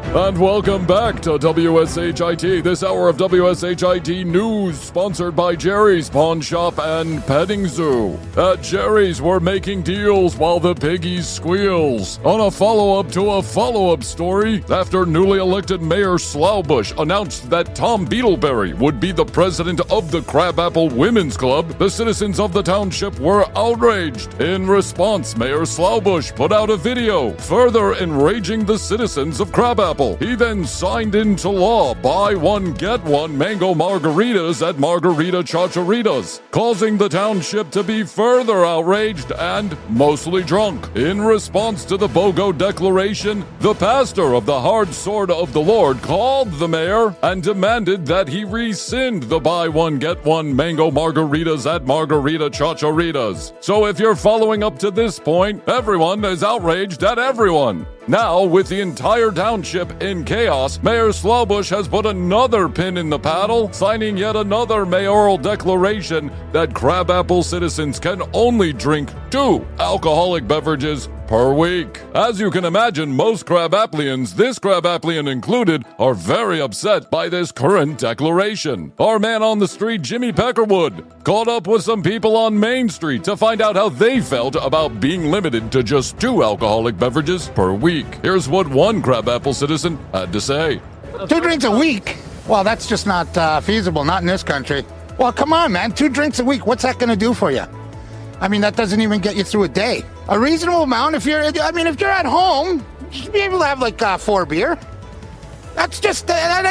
And welcome back to WSHIT. This hour of WSHIT news sponsored by Jerry's Pawn Shop and Petting Zoo. At Jerry's, we're making deals while the piggies squeals. On a follow-up to a follow-up story, after newly elected Mayor Slaubush announced that Tom Beetleberry would be the president of the Crabapple Women's Club, the citizens of the township were outraged. In response, Mayor Slaubush put out a video, further enraging the citizens of Crabapple. He then signed into law buy one, get one mango margaritas at Margarita Chacharitas, causing the township to be further outraged and mostly drunk. In response to the BOGO declaration, the pastor of the Hard Sword of the Lord called the mayor and demanded that he rescind the buy one, get one mango margaritas at Margarita Chacharitas. So if you're following up to this point, everyone is outraged at everyone. Now, with the entire township in chaos, Mayor Slaubush has put another pin in the paddle, signing yet another mayoral declaration that Crabapple citizens can only drink 2 alcoholic beverages per week. As you can imagine, most Crabapplians, this Crabapplian included, are very upset by this current declaration. Our man on the street, Jimmy Peckerwood, caught up with some people on Main Street to find out how they felt about being limited to just 2 alcoholic beverages per week. Here's what one Crabapple citizen had to say. 2 drinks a week? Well, that's just not feasible, not in this country. Well, come on, man, 2 drinks a week, what's that going to do for you? I mean, that doesn't even get you through a day. A reasonable amount, if you're at home, you should be able to have like 4 beer. That's just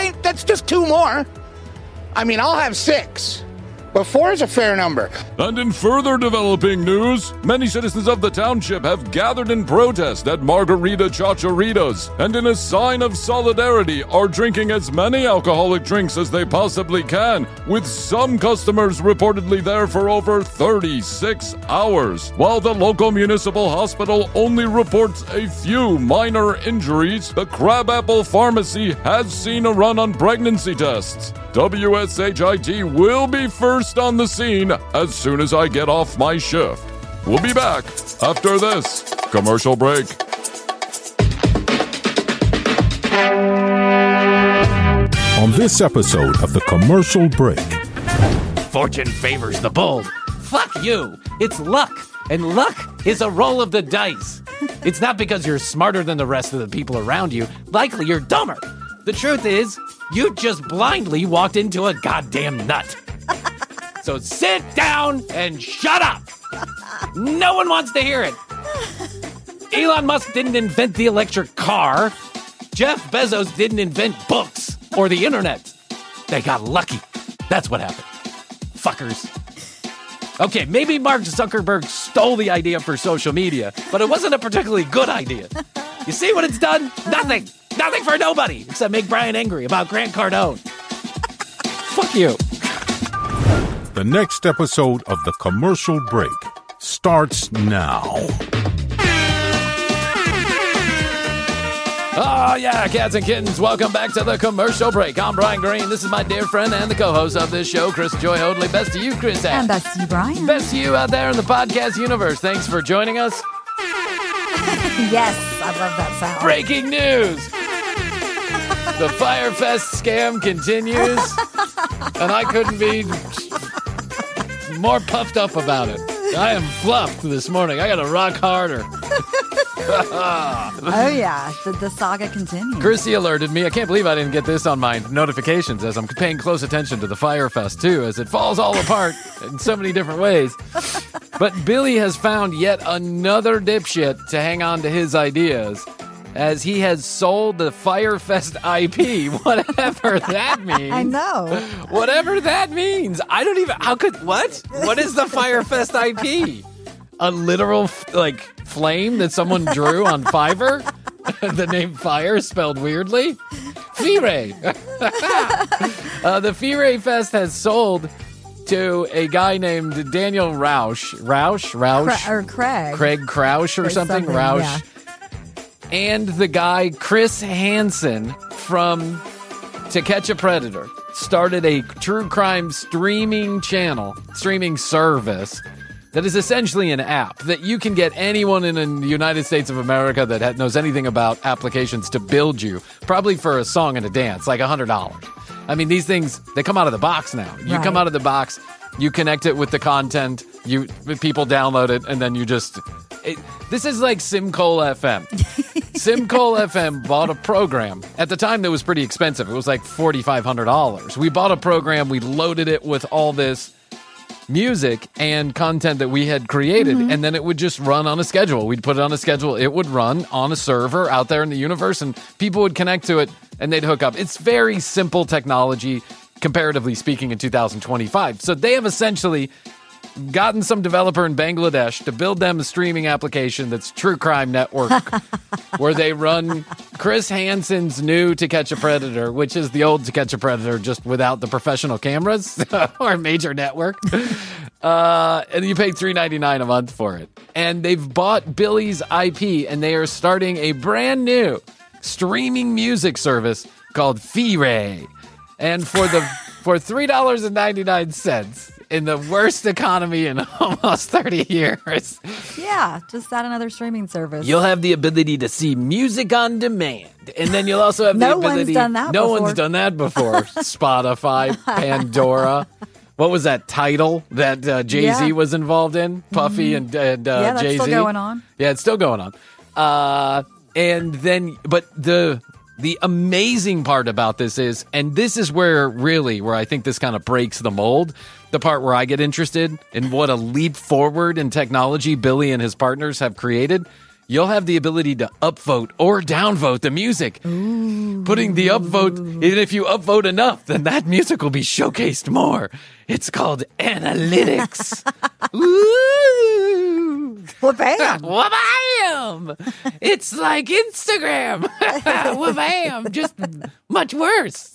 2 more. I mean, I'll have 6. But 4 is a fair number. And in further developing news, many citizens of the township have gathered in protest at Margarita Chacharitas, and in a sign of solidarity are drinking as many alcoholic drinks as they possibly can, with some customers reportedly there for over 36 hours. While the local municipal hospital only reports a few minor injuries, the Crabapple Pharmacy has seen a run on pregnancy tests. WSHIT will be first on the scene as soon as I get off my shift. We'll be back after this commercial break. On this episode of The Commercial Break. Fortune favors the bold. Fuck you. It's luck. And luck is a roll of the dice. It's not because you're smarter than the rest of the people around you. Likely you're dumber. The truth is, you just blindly walked into a goddamn nut. So sit down and shut up. No one wants to hear it. Elon Musk didn't invent the electric car. Jeff Bezos didn't invent books or the internet. They got lucky. That's what happened. Fuckers. Okay, maybe Mark Zuckerberg stole the idea for social media, but it wasn't a particularly good idea. You see what it's done? Nothing. Nothing for nobody, except make Brian angry about Grant Cardone. Fuck you. The next episode of The Commercial Break starts now. Oh, yeah, cats and kittens, welcome back to The Commercial Break. I'm Brian Green. This is my dear friend and the co-host of this show, Chris Joy Hoadley. Best to you, Chris. And best to you, Brian. Best to you out there in the podcast universe. Thanks for joining us. Yes, I love that sound. Breaking news. The Firefest scam continues, and I couldn't be more puffed up about it. I am fluffed this morning. I got to rock harder. Oh, yeah. The saga continues. Chrissy alerted me. I can't believe I didn't get this on my notifications as I'm paying close attention to the Firefest, too, as it falls all apart in so many different ways. But Billy has found yet another dipshit to hang on to his ideas, as he has sold the Firefest IP, whatever that means. I know. Whatever that means. I don't even, what? What is the Firefest IP? A literal, flame that someone drew on Fiverr? The name Fire spelled weirdly? Fire. The Fire Fest has sold to a guy named Daniel Rausch. Craig. Craig Crouch or something? Rausch. Yeah. And the guy Chris Hansen from To Catch a Predator started a true crime streaming service that is essentially an app that you can get anyone in the United States of America that knows anything about applications to build you, probably for a song and a dance, like $100. I mean, these things, they come out of the box now. You Right. come out of the box, you connect it with the content, people download it, and then you just... this is like Simcol FM. Simcol FM bought a program. At the time, that was pretty expensive. It was like $4,500. We bought a program. We loaded it with all this music and content that we had created, and then it would just run on a schedule. We'd put it on a schedule. It would run on a server out there in the universe, and people would connect to it, and they'd hook up. It's very simple technology, comparatively speaking, in 2025. So they have essentially gotten some developer in Bangladesh to build them a streaming application that's True Crime Network, where they run Chris Hansen's new To Catch a Predator, which is the old To Catch a Predator, just without the professional cameras or major network. And you pay $3.99 a month for it. And they've bought Billy's IP, and they are starting a brand new streaming music service called Fire. And for $3.99 in the worst economy in almost 30 years, Yeah, just add another streaming service. you'll have the ability to see music on demand. And then you'll also have the No one's ability... done that No before. one's done that before. Spotify, Pandora. What was that Tidal that Jay-Z Yeah. was involved in? Puffy and Yeah, that's Jay-Z? still going on. Yeah, it's still going on. And then, but the amazing part about this is, and this is where I think this kind of breaks the mold, the part where I get interested in what a leap forward in technology Billy and his partners have created. You'll have the ability to upvote or downvote the music. Ooh. Putting the upvote, and if you upvote enough, then that music will be showcased more. It's called analytics. Ooh. Well, bam. Wha-bam! It's like Instagram. Wha-bam! Just much worse.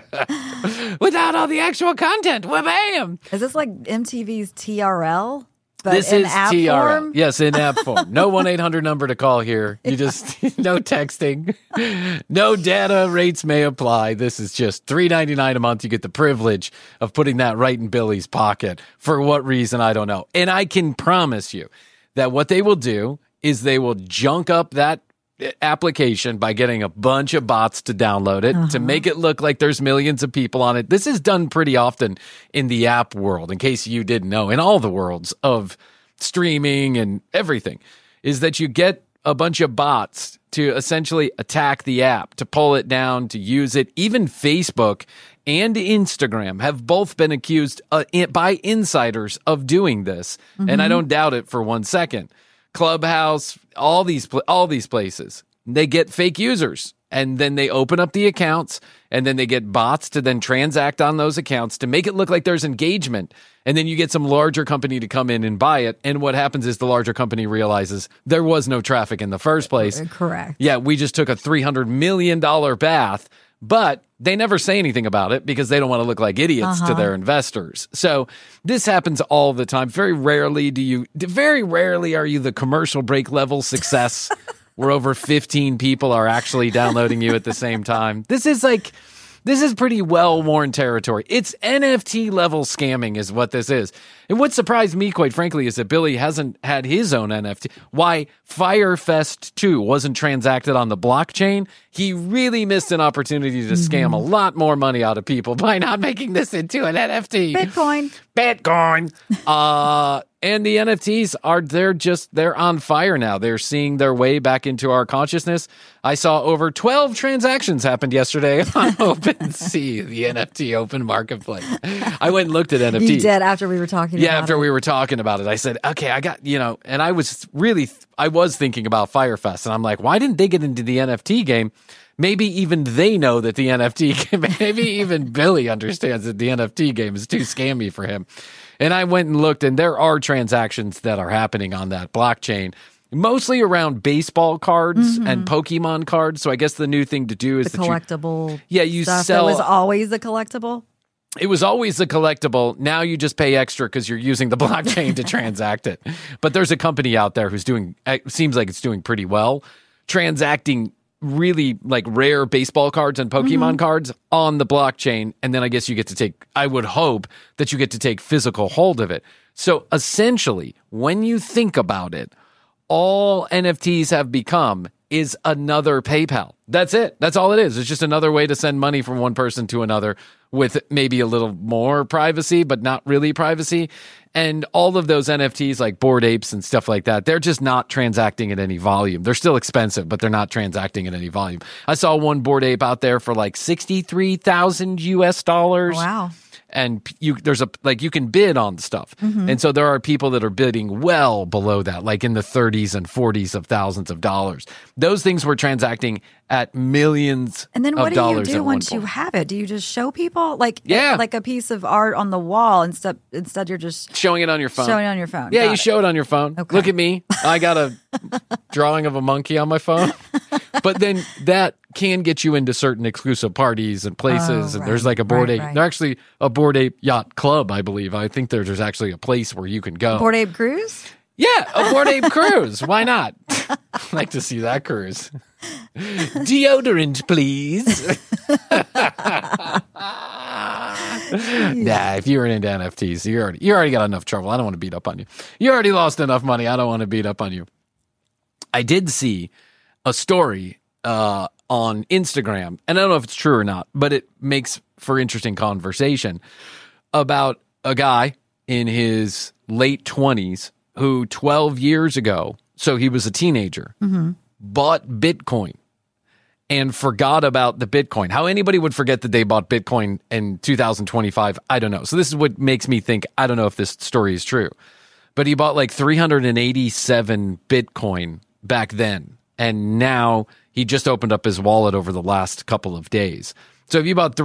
Without all the actual content. Wha-bam! Is this like MTV's TRL? But This in is app TRL. form? Yes, in app form. No 1-800 number to call here. You just, no texting. No data rates may apply. This is just $3.99 a month. You get the privilege of putting that right in Billy's pocket. For what reason, I don't know. And I can promise you that what they will do is they will junk up that application by getting a bunch of bots to download it to make it look like there's millions of people on it. This is done pretty often in the app world, in case you didn't know, in all the worlds of streaming and everything, is that you get a bunch of bots to essentially attack the app, to pull it down, to use it. Even Facebook and Instagram have both been accused by insiders of doing this, and I don't doubt it for 1 second. Clubhouse, all these places, they get fake users, and then they open up the accounts, and then they get bots to then transact on those accounts to make it look like there's engagement, and then you get some larger company to come in and buy it, and what happens is the larger company realizes there was no traffic in the first place. Correct. Yeah, we just took a $300 million bath, but they never say anything about it because they don't want to look like idiots to their investors. So this happens all the time. Very rarely are you the commercial break level success where over 15 people are actually downloading you at the same time. This is pretty well-worn territory. It's NFT level scamming is what this is. And what surprised me, quite frankly, is that Billy hasn't had his own NFT. Why Firefest 2 wasn't transacted on the blockchain? He really missed an opportunity to scam a lot more money out of people by not making this into an NFT. Bitcoin. And the NFTs they're on fire now. They're seeing their way back into our consciousness. I saw over 12 transactions happened yesterday on OpenSea, the NFT open marketplace. I went and looked at NFTs. You did after we were talking about after it. we were talking about it, I said, okay, I got, and I was thinking about Firefest, and I'm like, why didn't they get into the NFT game? Maybe even they know that the NFT game, maybe even Billy understands that the NFT game is too scammy for him. And I went and looked, and there are transactions that are happening on that blockchain, mostly around baseball cards and Pokemon cards. So I guess the new thing to do is the collectible. you stuff sell. that was always a collectible. It was always a collectible. Now you just pay extra because you're using the blockchain to transact it. But there's a company out there who's seems like it's doing pretty well, transacting really like rare baseball cards and Pokemon cards on the blockchain. And then I guess I would hope that you get to take physical hold of it. So essentially, when you think about it, all NFTs have become is another PayPal. That's it. That's all it is. It's just another way to send money from one person to another with maybe a little more privacy, but not really privacy. And all of those NFTs like Bored Apes and stuff like that, they're just not transacting at any volume. They're still expensive, but they're not transacting at any volume. I saw one Bored Ape out there for like $63,000 US. Wow. And you can bid on stuff. And so there are people that are bidding well below that, like in the 30s and 40s of thousands of dollars. Those things were transacting at millions And then what of do dollars you do at one once you point. have it? Do you just show people like a piece of art on the wall instead you're just Showing it on your phone. showing it on your phone? Yeah, Got you it. show it on your phone. Okay. Look at me. I got a drawing of a monkey on my phone. But then that can get you into certain exclusive parties and places. And there's like a Bored Ape. right. There's actually a Bored Ape yacht club, I believe. I think there's actually a place where you can go. Bored Ape Cruise? Yeah, a Bored Ape cruise. Why not? I'd like to see that cruise. Deodorant, please. Nah, if you were into NFTs, you already got enough trouble. I don't want to beat up on you. You already lost enough money. I don't want to beat up on you. I did see a story on Instagram, and I don't know if it's true or not, but it makes for interesting conversation about a guy in his late 20s who 12 years ago, so he was a teenager, bought Bitcoin and forgot about the Bitcoin. How anybody would forget that they bought Bitcoin in 2025, I don't know. So this is what makes me think, I don't know if this story is true. But he bought like 387 Bitcoin back then. And now he just opened up his wallet over the last couple of days. So if you bought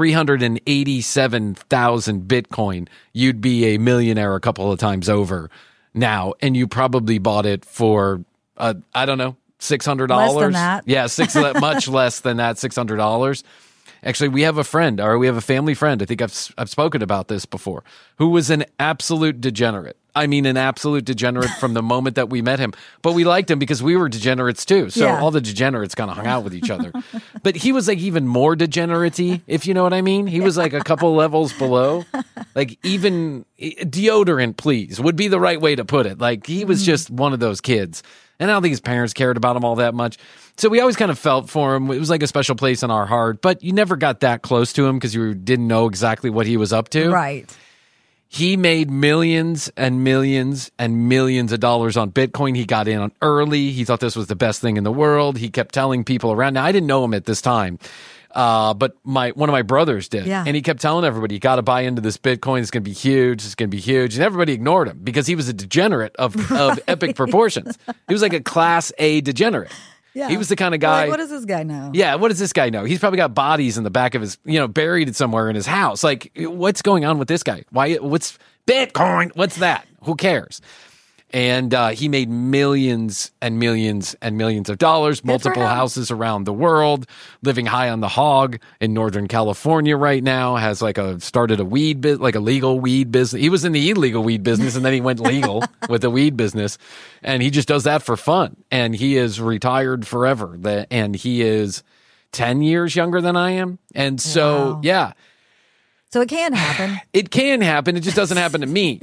387,000 Bitcoin, you'd be a millionaire a couple of times over now. And you probably bought it for, I don't know, $600. Less than that. Yeah, much less than that, $600. Actually, we have a family friend, I think I've spoken about this before, who was an absolute degenerate. I mean, an absolute degenerate from the moment that we met him. But we liked him because we were degenerates too. So Yeah. all the degenerates kind of hung out with each other. But he was like even more degenerate-y, if you know what I mean. He was like a couple levels below. Like even deodorant, please, would be the right way to put it. Like he was just one of those kids. And I don't think his parents cared about him all that much. So we always kind of felt for him. It was like a special place in our heart. But you never got that close to him because you didn't know exactly what he was up to. Right. He made millions and millions and millions of dollars on Bitcoin. He got in on early. He thought this was the best thing in the world. He kept telling people around. Now, I didn't know him at this time, but one of my brothers did. Yeah. And he kept telling everybody, you got to buy into this Bitcoin. It's going to be huge. It's going to be huge. And everybody ignored him because he was a degenerate of epic proportions. He was like a class A degenerate. Yeah. He was the kind of guy. Like, what does this guy know? Yeah, what does this guy know? He's probably got bodies in the back of his, buried somewhere in his house. Like, what's going on with this guy? What's Bitcoin? What's that? Who cares? And he made millions and millions and millions of dollars, multiple houses around the world, living high on the hog in Northern California right now, has started a weed business, like a legal weed business. He was in the illegal weed business and then he went legal with the weed business. And he just does that for fun. And he is retired forever. And he is 10 years younger than I am. And so, Wow. yeah. So it can happen. It can happen. It just doesn't happen to me.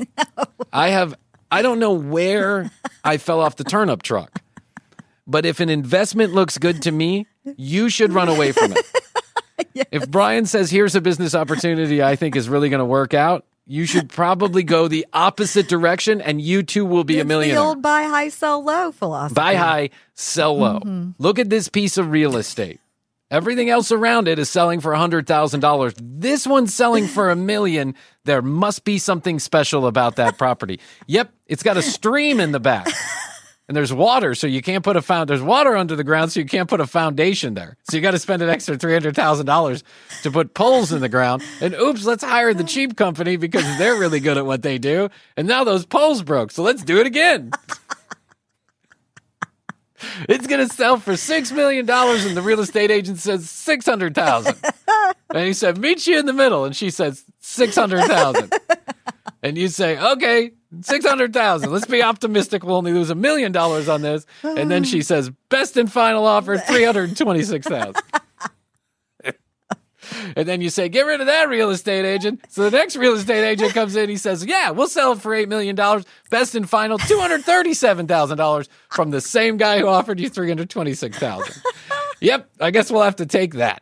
I don't know where I fell off the turnip truck, but if an investment looks good to me, you should run away from it. Yes. If Brian says, here's a business opportunity I think is really going to work out, you should probably go the opposite direction and you too will be a millionaire. The old buy high, sell low philosophy. Buy high, sell low. Mm-hmm. Look at this piece of real estate. Everything else around it is selling for $100,000. This one's selling for $1 million. There must be something special about that property. Yep, it's got a stream in the back. And there's water, so you can't put there's water under the ground, so you can't put a foundation there. So you got to spend an extra $300,000 to put poles in the ground. And oops, let's hire the cheap company because they're really good at what they do. And now those poles broke, so let's do it again. It's going to sell for $6 million, and the real estate agent says $600,000. And he said, meet you in the middle. And she says $600,000. And you say, okay, $600,000. Let's be optimistic. We'll only lose $1 million on this. And then she says, best and final offer, $326,000. And then you say, get rid of that real estate agent. So the next real estate agent comes in. He says, yeah, we'll sell it for $8 million. Best and final, $237,000 from the same guy who offered you $326,000. Yep, I guess we'll have to take that.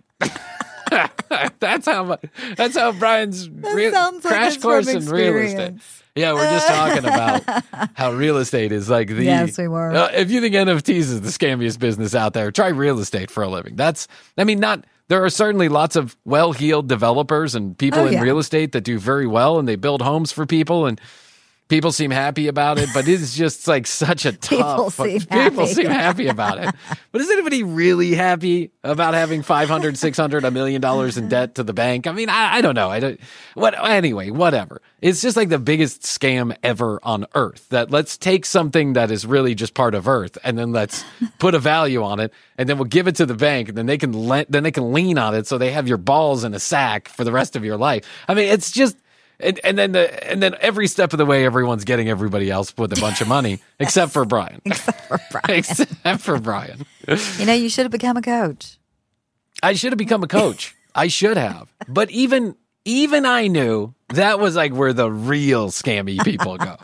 That's how Brian's crash course in real estate. Yeah, we're just talking about how real estate is like the... Yes, we were. If you think NFTs is the scammiest business out there, try real estate for a living. There are certainly lots of well-heeled developers and people in real estate that do very well, and they build homes for people, and people seem happy about it, but it's just like such a tough... People seem happy about it. But is anybody really happy about having $500, $600, $1 million in debt to the bank? I mean, I don't know. Anyway, whatever. It's just like the biggest scam ever on Earth. That let's take something that is really just part of Earth, and then let's put a value on it, and then we'll give it to the bank, and then they can lean on it, so they have your balls in a sack for the rest of your life. I mean, it's just... And then every step of the way, everyone's getting everybody else with a bunch of money, except for Brian. Except for Brian. You should have become a coach. I should have become a coach. I should have. But even I knew that was like where the real scammy people go.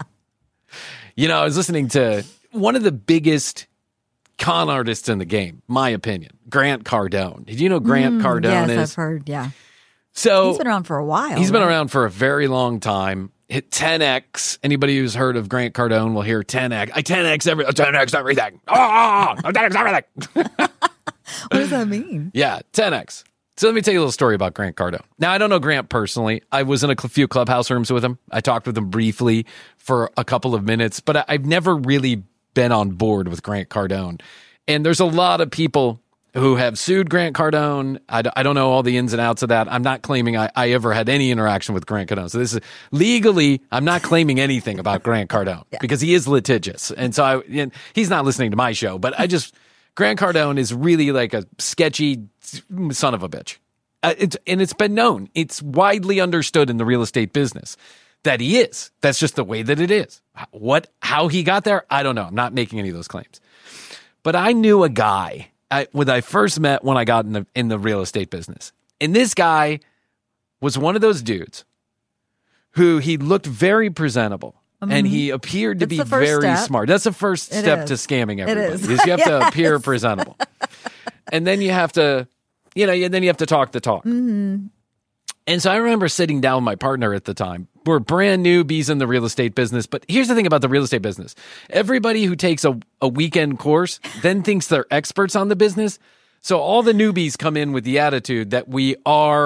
I was listening to one of the biggest con artists in the game, my opinion, Grant Cardone. Did you know Grant Cardone is? Yes, I've heard, yeah. So he's been around for a while. He's been around for a very long time. Hit 10x. Anybody who's heard of Grant Cardone will hear 10x. I 10x everything. I 10x everything. What does that mean? Yeah, 10x. So let me tell you a little story about Grant Cardone. Now, I don't know Grant personally. I was in a few clubhouse rooms with him. I talked with him briefly for a couple of minutes, but I've never really been on board with Grant Cardone. And there's a lot of people who have sued Grant Cardone. I don't know all the ins and outs of that. I'm not claiming I ever had any interaction with Grant Cardone. So this is legally, I'm not claiming anything about Grant Cardone because he is litigious. And so he's not listening to my show, but Grant Cardone is really like a sketchy son of a bitch. It's been known. It's widely understood in the real estate business that he is. That's just the way that it is. How he got there, I don't know. I'm not making any of those claims. But I knew a guy when I first met when I got in the real estate business. And this guy was one of those dudes who he looked very presentable and he appeared to be very smart. That's the first step to scamming everybody. Is you have to appear presentable. And then you have to, then you have to talk the talk. Mm-hmm. And so I remember sitting down with my partner at the time. We're brand newbies in the real estate business. But here's the thing about the real estate business. Everybody who takes a weekend course then thinks they're experts on the business. So all the newbies come in with the attitude that we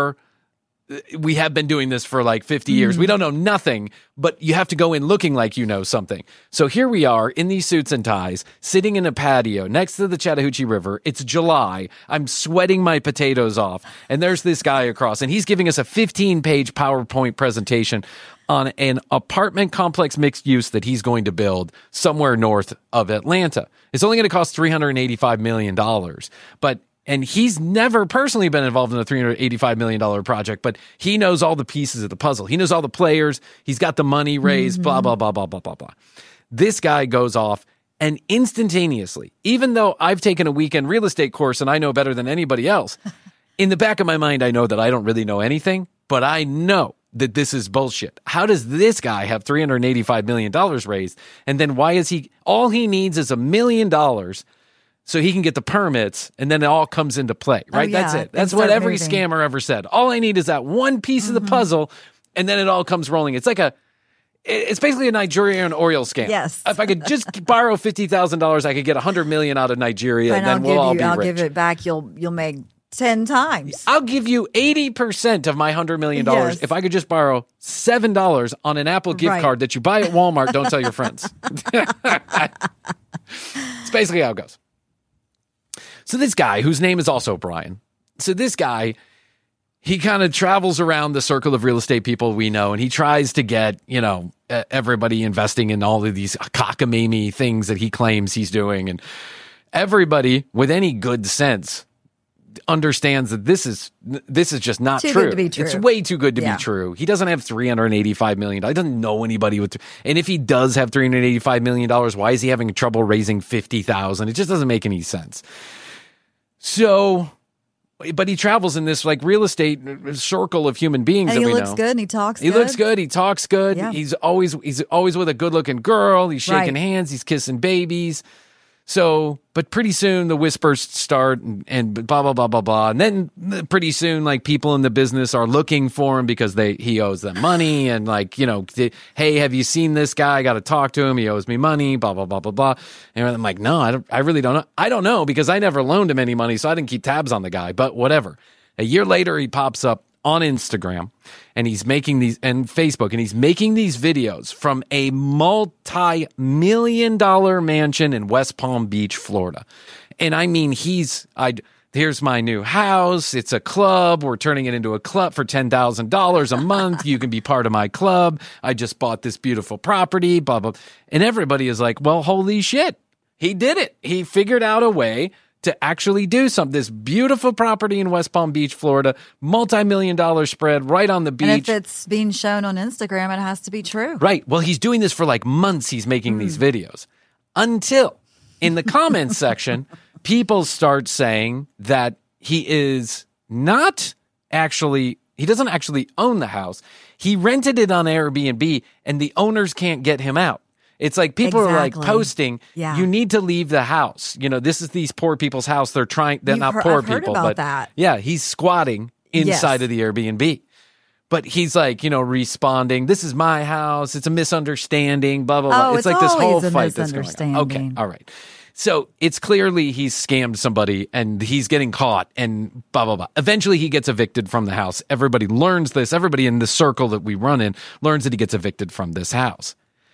have been doing this for like 50 years. We don't know nothing, but you have to go in looking like you know something. So here we are in these suits and ties, sitting in a patio next to the Chattahoochee River. It's July. I'm sweating my potatoes off. And there's this guy across, and he's giving us a 15-page PowerPoint presentation on an apartment complex mixed use that he's going to build somewhere north of Atlanta. It's only going to cost $385 million. And he's never personally been involved in a $385 million project, but he knows all the pieces of the puzzle. He knows all the players. He's got the money raised, blah, blah, blah, blah, blah, blah, blah. This guy goes off and instantaneously, even though I've taken a weekend real estate course and I know better than anybody else, in the back of my mind, I know that I don't really know anything, but I know that this is bullshit. How does this guy have $385 million raised? And then why is all he needs is $1 million so he can get the permits, and then it all comes into play, right? That's it. That's what every scammer ever said. All I need is that one piece of the puzzle, and then it all comes rolling. It's basically a Nigerian oil scam. Yes. If I could just borrow $50,000, I could get $100 million out of Nigeria, and then we'll all be rich. I'll give it back. You'll make 10 times. I'll give you 80% of my $100 million if I could just borrow $7 on an Apple gift card that you buy at Walmart. Don't tell your friends. It's basically how it goes. So this guy, whose name is also Brian, he kind of travels around the circle of real estate people we know, and he tries to get, everybody investing in all of these cockamamie things that he claims he's doing. And everybody with any good sense understands that this is just not true. Too good to be true. It's way too good to be true. He doesn't have $385 million. He doesn't know anybody with, and if he does have $385 million, why is he having trouble raising $50,000? It just doesn't make any sense. So But he travels in this like real estate circle of human beings And that he we looks know. good and he talks He good. looks good. He talks good. Yeah. He's always with a good looking girl. He's shaking Right. hands. He's kissing babies. So, but pretty soon the whispers start and blah, blah, blah, blah, blah. And then pretty soon, like people in the business are looking for him because he owes them money. And like, hey, have you seen this guy? I got to talk to him. He owes me money, blah, blah, blah, blah, blah. And I'm like, no, I really don't know. I don't know because I never loaned him any money. So I didn't keep tabs on the guy, but whatever. A year later, he pops up on Instagram and he's making these and Facebook and he's making these videos from a multi-million-dollar mansion in West Palm Beach, Florida. And I mean, here's my new house. It's a club. We're turning it into a club for $10,000 a month. You can be part of my club. I just bought this beautiful property, blah, blah. And everybody is like, well, holy shit. He did it. He figured out a way to actually do something. This beautiful property in West Palm Beach, Florida, multi-million-dollar spread right on the beach. And if it's being shown on Instagram, it has to be true. Right. Well, he's doing this for like months. He's making these videos until in the comments section, people start saying that he doesn't actually own the house. He rented it on Airbnb and the owners can't get him out. It's like people are like posting, you need to leave the house. This is these poor people's house. They're not poor I've heard people, about but that. Yeah, he's squatting inside of the Airbnb. But he's like, responding, this is my house. It's a misunderstanding, blah, blah, blah. Oh, it's like this whole a fight that's going on. Okay, all right. So it's clearly he's scammed somebody and he's getting caught and blah, blah, blah. Eventually he gets evicted from the house. Everybody learns this. Everybody in the circle that we run in learns that he gets evicted from this house.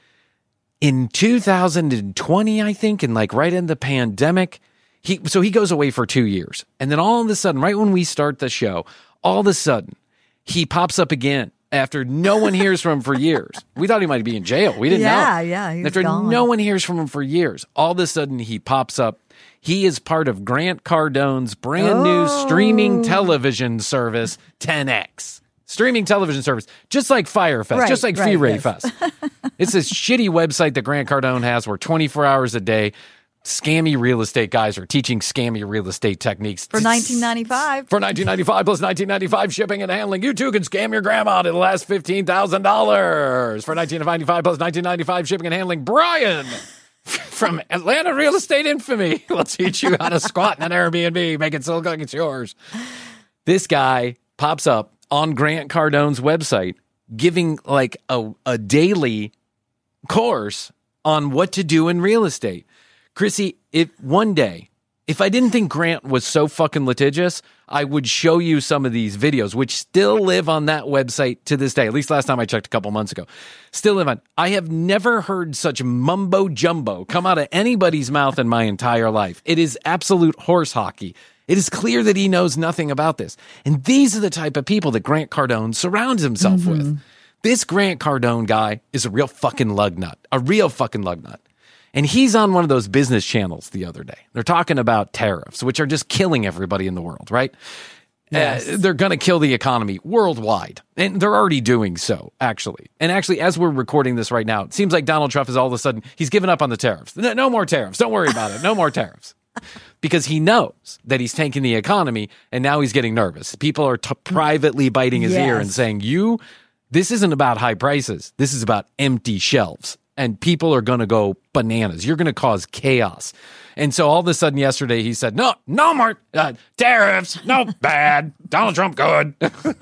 In 2020, I think, and like right in the pandemic, he goes away for 2 years. And then all of a sudden, right when we start the show, all of a sudden, he pops up again after no one hears from him for years. We thought he might be in jail. We didn't know. Yeah, he's after gone. no one hears from him for years, all of a sudden he pops up. He is part of Grant Cardone's brand new streaming television service, 10X. Streaming television service, just like Fyre Fest, just like F-Ray Fest. It's this shitty website that Grant Cardone has where 24 hours a day, scammy real estate guys are teaching scammy real estate techniques. For $19.95. For $19.95 plus $19.95 shipping and handling. You too can scam your grandma to the last $15,000. For $19.95 plus $19.95 shipping and handling. Brian from Atlanta Real Estate Infamy will teach you how to squat in an Airbnb, make it look like it's yours. This guy pops up on Grant Cardone's website, giving like a daily course on what to do in real estate. Chrissy, if I didn't think Grant was so fucking litigious, I would show you some of these videos, which still live on that website to this day. At least last time I checked a couple months ago. Still live on. I have never heard such mumbo jumbo come out of anybody's mouth in my entire life. It is absolute horse hockey. It is clear that he knows nothing about this. And these are the type of people that Grant Cardone surrounds himself with. This Grant Cardone guy is a real fucking lug nut. And he's on one of those business channels the other day. They're talking about tariffs, which are just killing everybody in the world, right? Yes. They're going to kill the economy worldwide. And they're already doing so, actually. And actually, as we're recording this right now, it seems like Donald Trump is all of a sudden, he's given up on the tariffs. No more tariffs. Don't worry about it. No more tariffs. Because he knows that he's tanking the economy, and now he's getting nervous. People are privately biting his ear and saying, this isn't about high prices. This is about empty shelves. And people are going to go bananas. You're going to cause chaos. And so all of a sudden yesterday, he said, no more tariffs. No, bad. Donald Trump, good.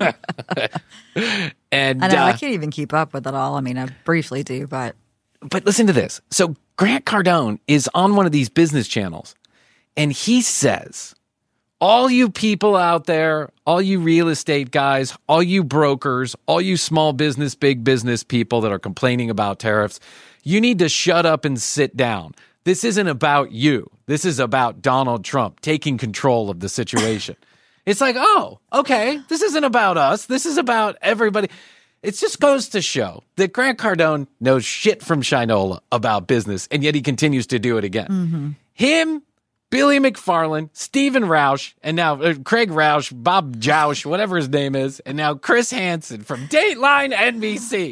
And I know, I can't even keep up with it all. I mean, I briefly do, but listen to this. So Grant Cardone is on one of these business channels. And he says, all you people out there, all you real estate guys, all you brokers, all you small business, big business people that are complaining about tariffs, you need to shut up and sit down. This isn't about you. This is about Donald Trump taking control of the situation. It's like, oh, okay, this isn't about us. This is about everybody. It just goes to show that Grant Cardone knows shit from Shinola about business, and yet he continues to do it again. Him, Billy McFarland, Stephen Roush, and now Craig Roush, Bob Joush, whatever his name is, and now Chris Hansen from Dateline NBC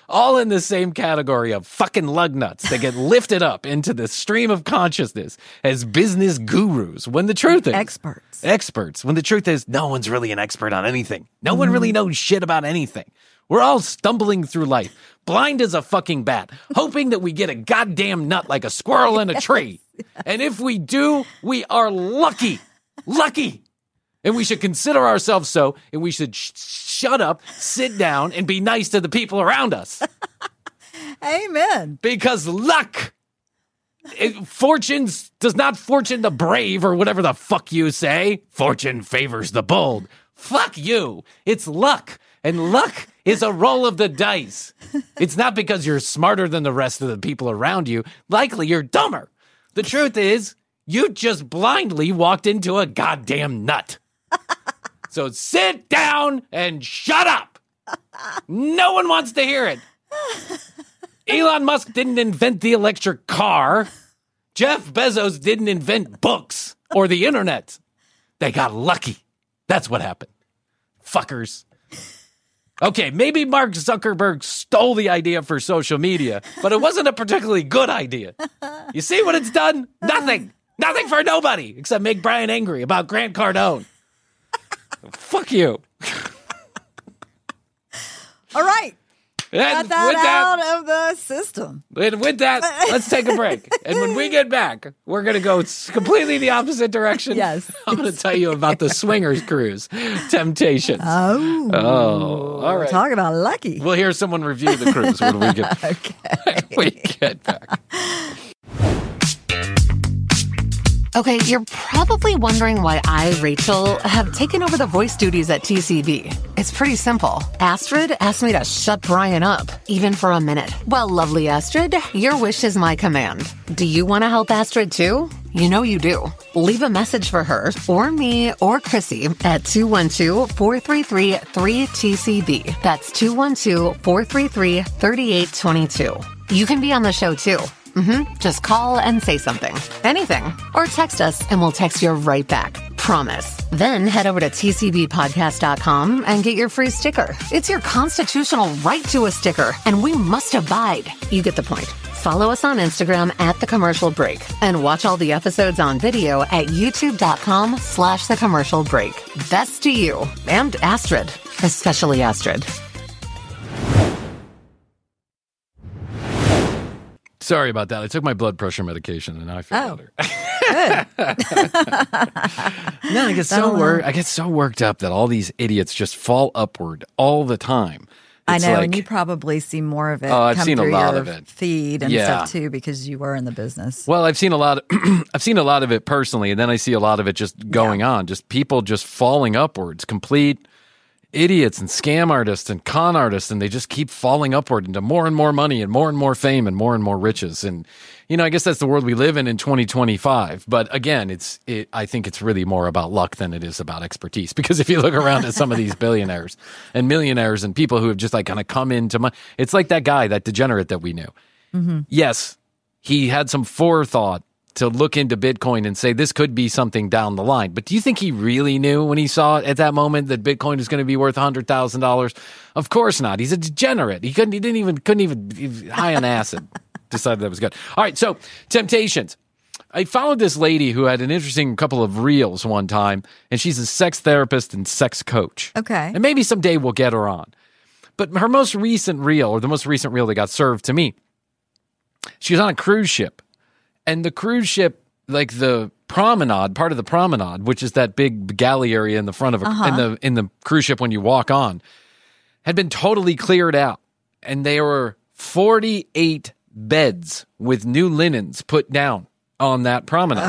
all in the same category of fucking lug nuts that get lifted up into the stream of consciousness as business gurus, when the truth is experts, when the truth is no one's really an expert on anything. No one really knows shit about anything. We're all stumbling through life, blind as a fucking bat, hoping that we get a goddamn nut like a squirrel in a tree. And if we do, we are lucky. And we should consider ourselves so, and we should shut up, sit down, and be nice to the people around us. Amen. Because luck, fortune does not fortune the brave, or whatever the fuck you say. Fortune favors the bold. Fuck you. It's luck. And luck is a roll of the dice. It's not because you're smarter than the rest of the people around you. Likely you're dumber. The truth is, you just blindly walked into a goddamn nut. So sit down and shut up. No one wants to hear it. Elon Musk didn't invent the electric car. Jeff Bezos didn't invent books or the internet. They got lucky. That's what happened. Fuckers. Okay, maybe Mark Zuckerberg stole the idea for social media, but it wasn't a particularly good idea. You see what it's done? Nothing. Nothing for nobody, except make Brian angry about Grant Cardone. Fuck you. All right. And got that out of the system. And with that, let's take a break. And when we get back, we're going to go completely the opposite direction. Yes. I'm going to tell you about the Swingers Cruise Temptations. Oh, all right. Talk about lucky. We'll hear someone review the cruise when we get, we get back. Okay, you're probably wondering why I, Rachel, have taken over the voice duties at TCB. It's pretty simple. Astrid asked me to shut Brian up, even for a minute. Well, lovely Astrid, your wish is my command. Do you want to help Astrid too? You know you do. Leave a message for her, or me, or Chrissy at 212-433-3TCB. That's 212-433-3822. You can be on the show too. Just call and say something. Anything. Or text us and we'll text you right back. Promise. Then head over to tcbpodcast.com and get your free sticker. It's your constitutional right to a sticker, and we must abide. You get the point. Follow us on Instagram at The Commercial Break and watch all the episodes on video at youtube.com/The Commercial Break. Best to you and Astrid, especially Astrid. Sorry about that. I took my blood pressure medication and now I feel better. No, I get so worked up that all these idiots just fall upward all the time. I know, and you probably see more of it. I've come seen a through lot your of it. feed and stuff too, because you were in the business. Well, I've seen a lot. I've seen a lot of it personally, and then I see a lot of it just going on, just people just falling upwards, complete idiots and scam artists and con artists, and they just keep falling upward into more and more money and more fame and more riches. And, I guess that's the world we live in 2025. But again, I think it's really more about luck than it is about expertise. Because if you look around at some of these billionaires and millionaires and people who have just kind of come into money, it's like that guy, that degenerate that we knew. Mm-hmm. Yes, he had some forethought to look into Bitcoin and say this could be something down the line. But do you think he really knew when he saw it at that moment that Bitcoin is going to be worth $100,000? Of course not. He's a degenerate. He couldn't even high on acid. Decided that was good. All right, so Temptations. I followed this lady who had an interesting couple of reels one time, and she's a sex therapist and sex coach. Okay. And maybe someday we'll get her on. But her most recent reel, or the most recent reel that got served to me, she was on a cruise ship. And the cruise ship, like the promenade, part of the promenade, which is that big galley area in the front of in the cruise ship when you walk on, had been totally cleared out. And there were 48 beds with new linens put down on that promenade.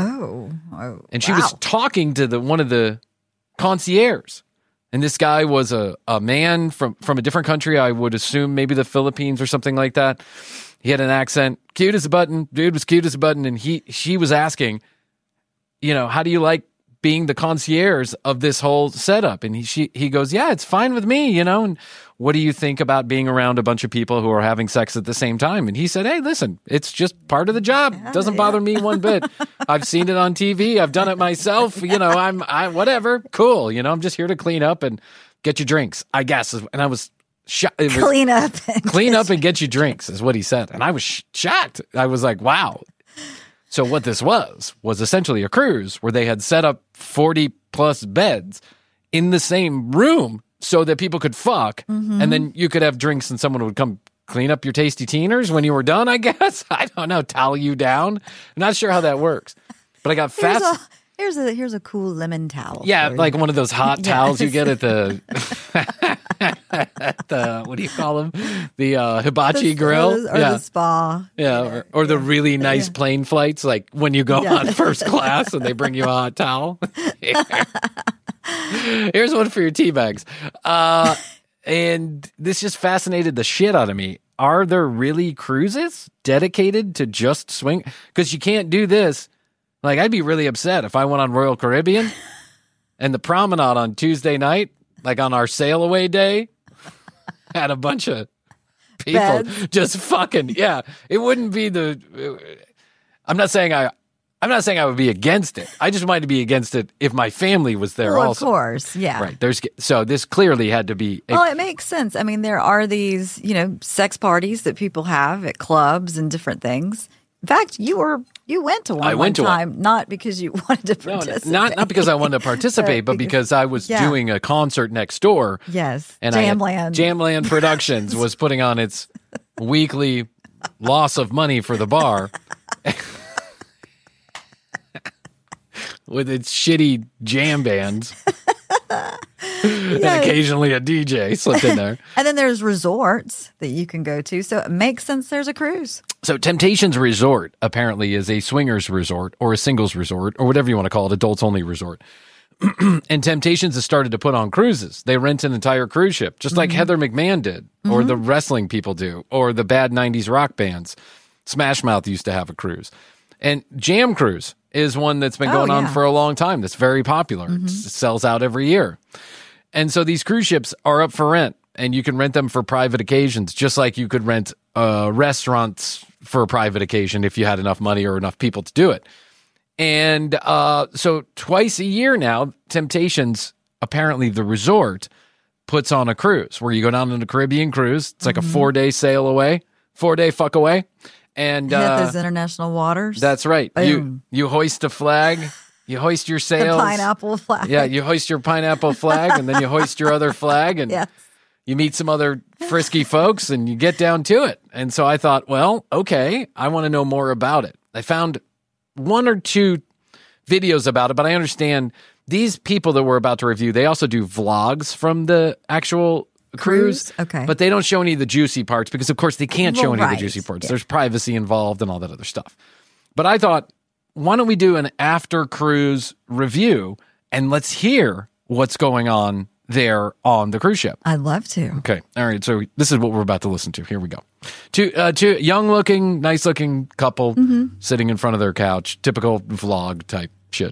And she was talking to one of the concierges. And this guy was a man from a different country, I would assume maybe the Philippines or something like that. He had an accent, cute as a button. Dude was cute as a button. And she was asking, how do you like being the concierge of this whole setup? And he goes, yeah, it's fine with me, and what do you think about being around a bunch of people who are having sex at the same time? And he said, hey, listen, it's just part of the job. It doesn't bother me one bit. I've seen it on TV. I've done it myself. I'm whatever. Cool. I'm just here to clean up and get you drinks, I guess. And I was Clean up. Clean up and get you drinks is what he said. And I was shocked. I was like, wow. So what this was essentially a cruise where they had set up 40 plus beds in the same room so that people could fuck. And then you could have drinks and someone would come clean up your tasty teeners when you were done, I guess. I don't know. Towel you down. I'm not sure how that works. But I got fast. Here's a cool lemon towel. Yeah, like one of those hot towels you get at the what do you call them? The hibachi grill, or the spa. Yeah, or the really nice plane flights, like when you go on first class and they bring you a hot towel. Here's one for your tea bags. And this just fascinated the shit out of me. Are there really cruises dedicated to just swing? Because you can't do this. Like, I'd be really upset if I went on Royal Caribbean and the promenade on Tuesday night, like on our sail away day, had a bunch of people just fucking, it wouldn't be I'm not saying I would be against it. I just wanted to be against it if my family was there also. Of course, yeah. Right. So this clearly had to be. Well, it makes sense. I mean, there are these, sex parties that people have at clubs and different things. In fact, you went to one. I went to time, one. not because you wanted to participate. No, not because I wanted to participate, but because I was doing a concert next door. Yes, and Jamland Productions was putting on its weekly loss of money for the bar with its shitty jam bands. And occasionally a DJ slipped in there. And then there's resorts that you can go to. So it makes sense there's a cruise. So Temptations Resort apparently is a swingers resort or a singles resort or whatever you want to call it, adults only resort. And Temptations has started to put on cruises. They rent an entire cruise ship, just like Heather McMahon did, or the wrestling people do, or the bad 90s rock bands. Smash Mouth used to have a cruise. And Jam Cruise is one that's been going on for a long time. That's very popular. It sells out every year. And so these cruise ships are up for rent, and you can rent them for private occasions, just like you could rent restaurants for a private occasion if you had enough money or enough people to do it. And so twice a year now, Temptations, apparently the resort, puts on a cruise where you go down on a Caribbean cruise. It's like a 4-day sail away, 4-day fuck away. And hit those international waters. That's right. You hoist a flag. You hoist your sails. The pineapple flag. Yeah, you hoist your pineapple flag, and then you hoist your other flag, and you meet some other frisky folks, and you get down to it. And so I thought, well, okay, I want to know more about it. I found 1 or 2 videos about it, but I understand these people that we're about to review, they also do vlogs from the actual cruise. Okay. But they don't show any of the juicy parts because, of course, they can't show any of the juicy parts. There's privacy involved and all that other stuff. But I thought, why don't we do an after cruise review and let's hear what's going on there on the cruise ship. I'd love to. Okay. All right. So this is what we're about to listen to. Here we go. Two young looking, nice looking couple sitting in front of their couch. Typical vlog type shit.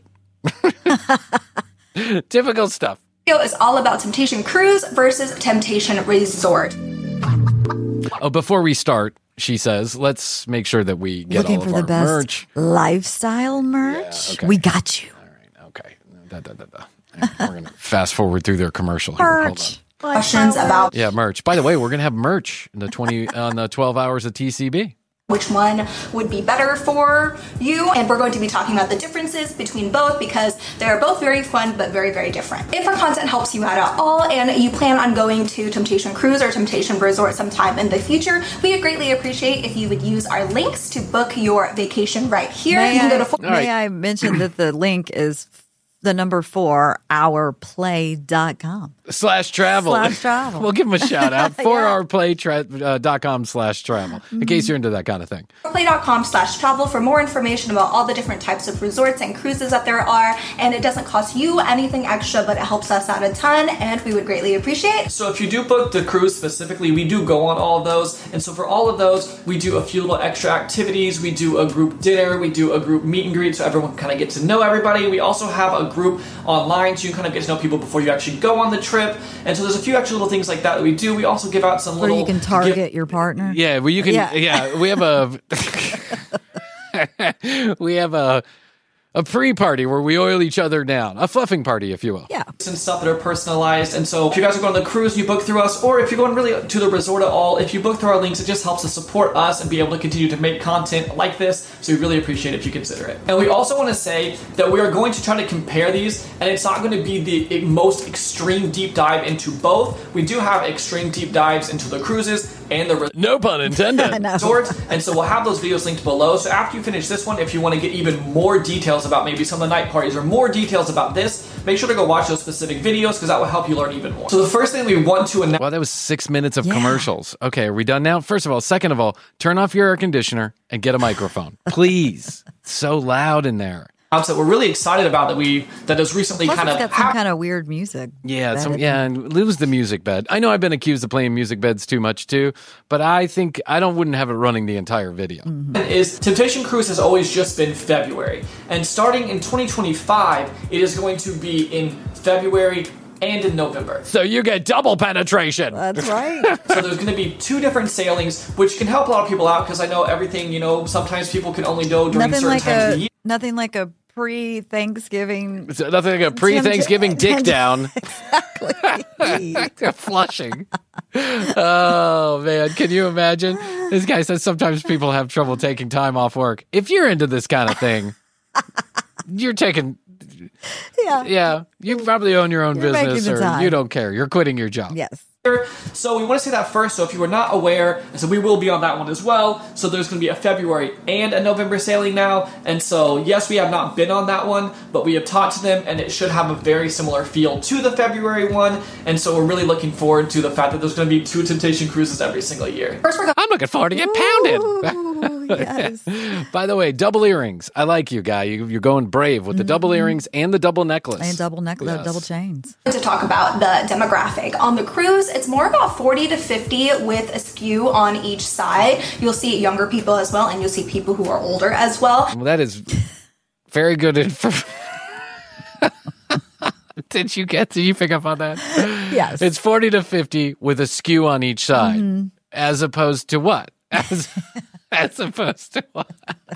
Typical stuff. Video is all about Temptation Cruise versus Temptation Resort. Oh, before we start, she says, let's make sure that we get Looking all of for our the best merch. Lifestyle merch. Yeah, okay. We got you. All right. Okay. We're going to fast forward through their commercial here. Merch. Hold on. Questions about merch. By the way, we're going to have merch in the 12 hours of TCB. which one would be better for you, and we're going to be talking about the differences between both because they're both very fun but very, very different. If our content helps you out at all and you plan on going to Temptation Cruise or Temptation Resort sometime in the future, we would greatly appreciate if you would use our links to book your vacation right here. May I mention that the link is the number 4 ourplay.com /travel. We'll give them a shout out. 4hourplay.com/travel in case you're into that kind of thing. Play.com/travel for more information about all the different types of resorts and cruises that there are. And it doesn't cost you anything extra, but it helps us out a ton and we would greatly appreciate. So if you do book the cruise specifically, we do go on all of those. And so for all of those, we do a few little extra activities. We do a group dinner. We do a group meet and greet so everyone can kind of get to know everybody. We also have a group online so you can kind of get to know people before you actually go on the trip. And so there's a few extra little things like that we do. We also give out some little... Or you can target your partner. Yeah, well, you can... Yeah, we have a... we have a A pre-party where we oil each other down. A fluffing party, if you will. Yeah. And stuff that are personalized. And so if you guys are going on the cruise, you book through us, or if you're going really to the resort at all, if you book through our links, it just helps to support us and be able to continue to make content like this. So we really appreciate it if you consider it. And we also want to say that we are going to try to compare these, and it's not going to be the most extreme deep dive into both. We do have extreme deep dives into the cruises and the No pun intended. resort, and so we'll have those videos linked below. So after you finish this one, if you want to get even more details about maybe some of the night parties or more details about this, make sure to go watch those specific videos because that will help you learn even more. So the first thing we want to announce... Well, that was 6 minutes of commercials. Okay, are we done now? First of all, second of all, turn off your air conditioner and get a microphone. Please. It's so loud in there. that we're really excited about that has recently Plus kind it's of got some kind of weird music. Yeah, and lose the music bed. I know I've been accused of playing music beds too much too, but I think wouldn't have it running the entire video. Is Temptation Cruise has always just been February, and starting in 2025, it is going to be in February and in November. So you get double penetration. That's right. So there's going to be 2 different sailings, which can help a lot of people out because I know everything, sometimes people can only go during certain times of the year. Nothing like a pre-Thanksgiving. So nothing like a pre-Thanksgiving dick down. Exactly. Flushing. Oh, man. Can you imagine? This guy says sometimes people have trouble taking time off work. If you're into this kind of thing, you're taking... Yeah. You probably own your own business or you don't care. You're quitting your job. Yes. So we want to say that first. So if you were not aware, so we will be on that one as well. So there's going to be a February and a November sailing now. And so, yes, we have not been on that one, but we have talked to them and it should have a very similar feel to the February one. And so we're really looking forward to the fact that there's going to be 2 Temptation Cruises every single year. First, we're I'm looking forward to get pounded. Ooh, yes. By the way, double earrings. I like you, guy. You're going brave with the double earrings and the double necklace. And double necklace, double chains. to talk about the demographic. On the cruise, it's more about 40 to 50 with a skew on each side. You'll see younger people as well, and you'll see people who are older as well. Well, that is very good information. Did you pick up on that? Yes. It's 40 to 50 with a skew on each side. As opposed to what? As opposed to what?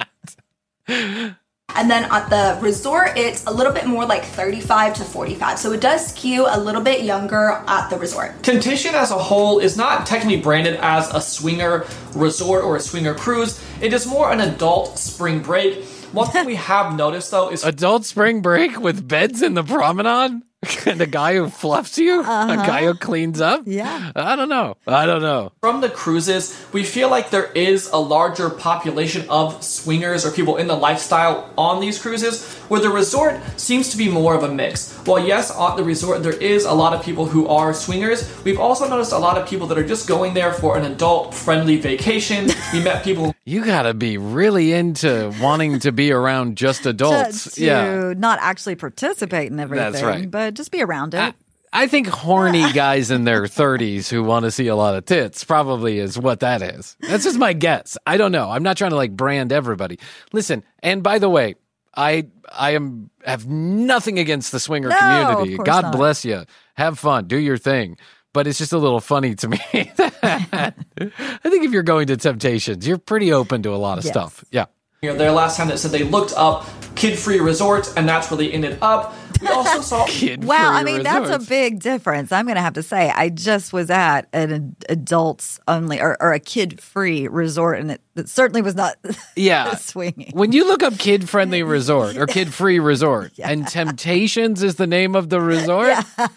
And then at the resort, it's a little bit more like 35 to 45. So it does skew a little bit younger at the resort. Temptation as a whole is not technically branded as a swinger resort or a swinger cruise. It is more an adult spring break. One thing we have noticed, though, is adult spring break with beds in the promenade and a guy who fluffs you, a guy who cleans up. Yeah. I don't know. from the cruises, we feel like there is a larger population of swingers or people in the lifestyle on these cruises, where the resort seems to be more of a mix. While yes, on the resort there is a lot of people who are swingers, we've also noticed a lot of people that are just going there for an adult-friendly vacation. We met people. You gotta be really into wanting to be around just adults. To not actually participate in everything. That's right. But just be around it. I think horny guys in their 30s who want to see a lot of tits probably is what that is. That's just my guess. I don't know. I'm not trying to brand everybody. Listen, and by the way, I have nothing against the swinger community. Of course God not. bless you. Have fun. Do your thing. But it's just a little funny to me. I think if you're going to Temptations, you're pretty open to a lot of stuff. Yeah. Their last time that said they looked up kid-free resorts, and that's where they ended up. We also saw Wow, I mean, that's a big difference. I'm going to have to say, I just was at an adults only or a kid-free resort, and it certainly was not swinging. When you look up kid-friendly resort or kid-free resort, and Temptations is the name of the resort,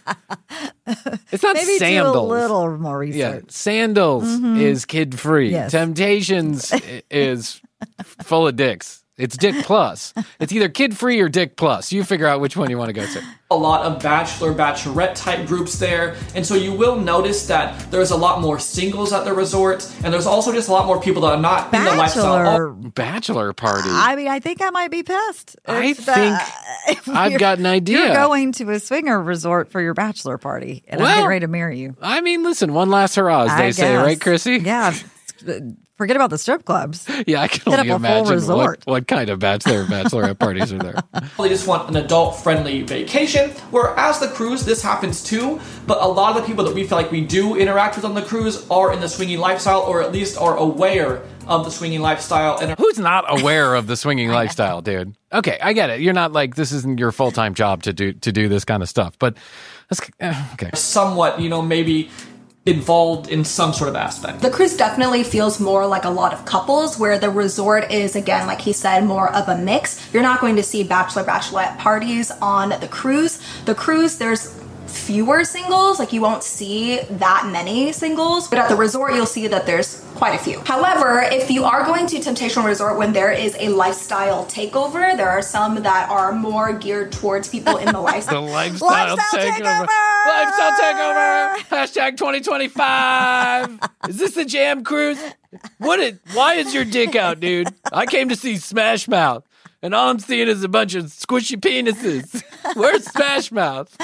it's not Maybe Sandals. do a little more research. Yeah, Sandals is kid-free. Yes. Temptations is full of dicks. It's Dick Plus. It's either Kid Free or Dick Plus. You figure out which one you want to go to. A lot of bachelor, bachelorette type groups there. And so you will notice that there's a lot more singles at the resort. And there's also just a lot more people that are not in the lifestyle. Bachelor party. I mean, I think I might be pissed. I've got an idea. You're going to a swinger resort for your bachelor party, and I'm getting ready to marry you. I mean, listen, one last hurrah, as they say, right, Chrissy? Yeah. Forget about the strip clubs. Yeah, I can only imagine what kind of bachelorette parties are there. They just want an adult-friendly vacation, whereas the cruise, this happens too, but a lot of the people that we feel like we do interact with on the cruise are in the swinging lifestyle, or at least are aware of the swinging lifestyle. And who's not aware of the swinging lifestyle, dude? Okay, I get it. You're not like, this isn't your full-time job to do this kind of stuff, but okay. Somewhat, maybe involved in some sort of aspect. The cruise definitely feels more like a lot of couples, where the resort is, again, like he said, more of a mix. You're not going to see bachelorette parties on the cruise. The cruise, there's fewer singles, like you won't see that many singles, but at the resort you'll see that there's quite a few. However, if you are going to Temptation Resort when there is a lifestyle takeover, there are some that are more geared towards people in the lifestyle. The lifestyle takeover. Lifestyle takeover. Hashtag 2025. Is this the Jam Cruise? Why is your dick out, dude? I came to see Smash Mouth, and all I'm seeing is a bunch of squishy penises. Where's Smash Mouth?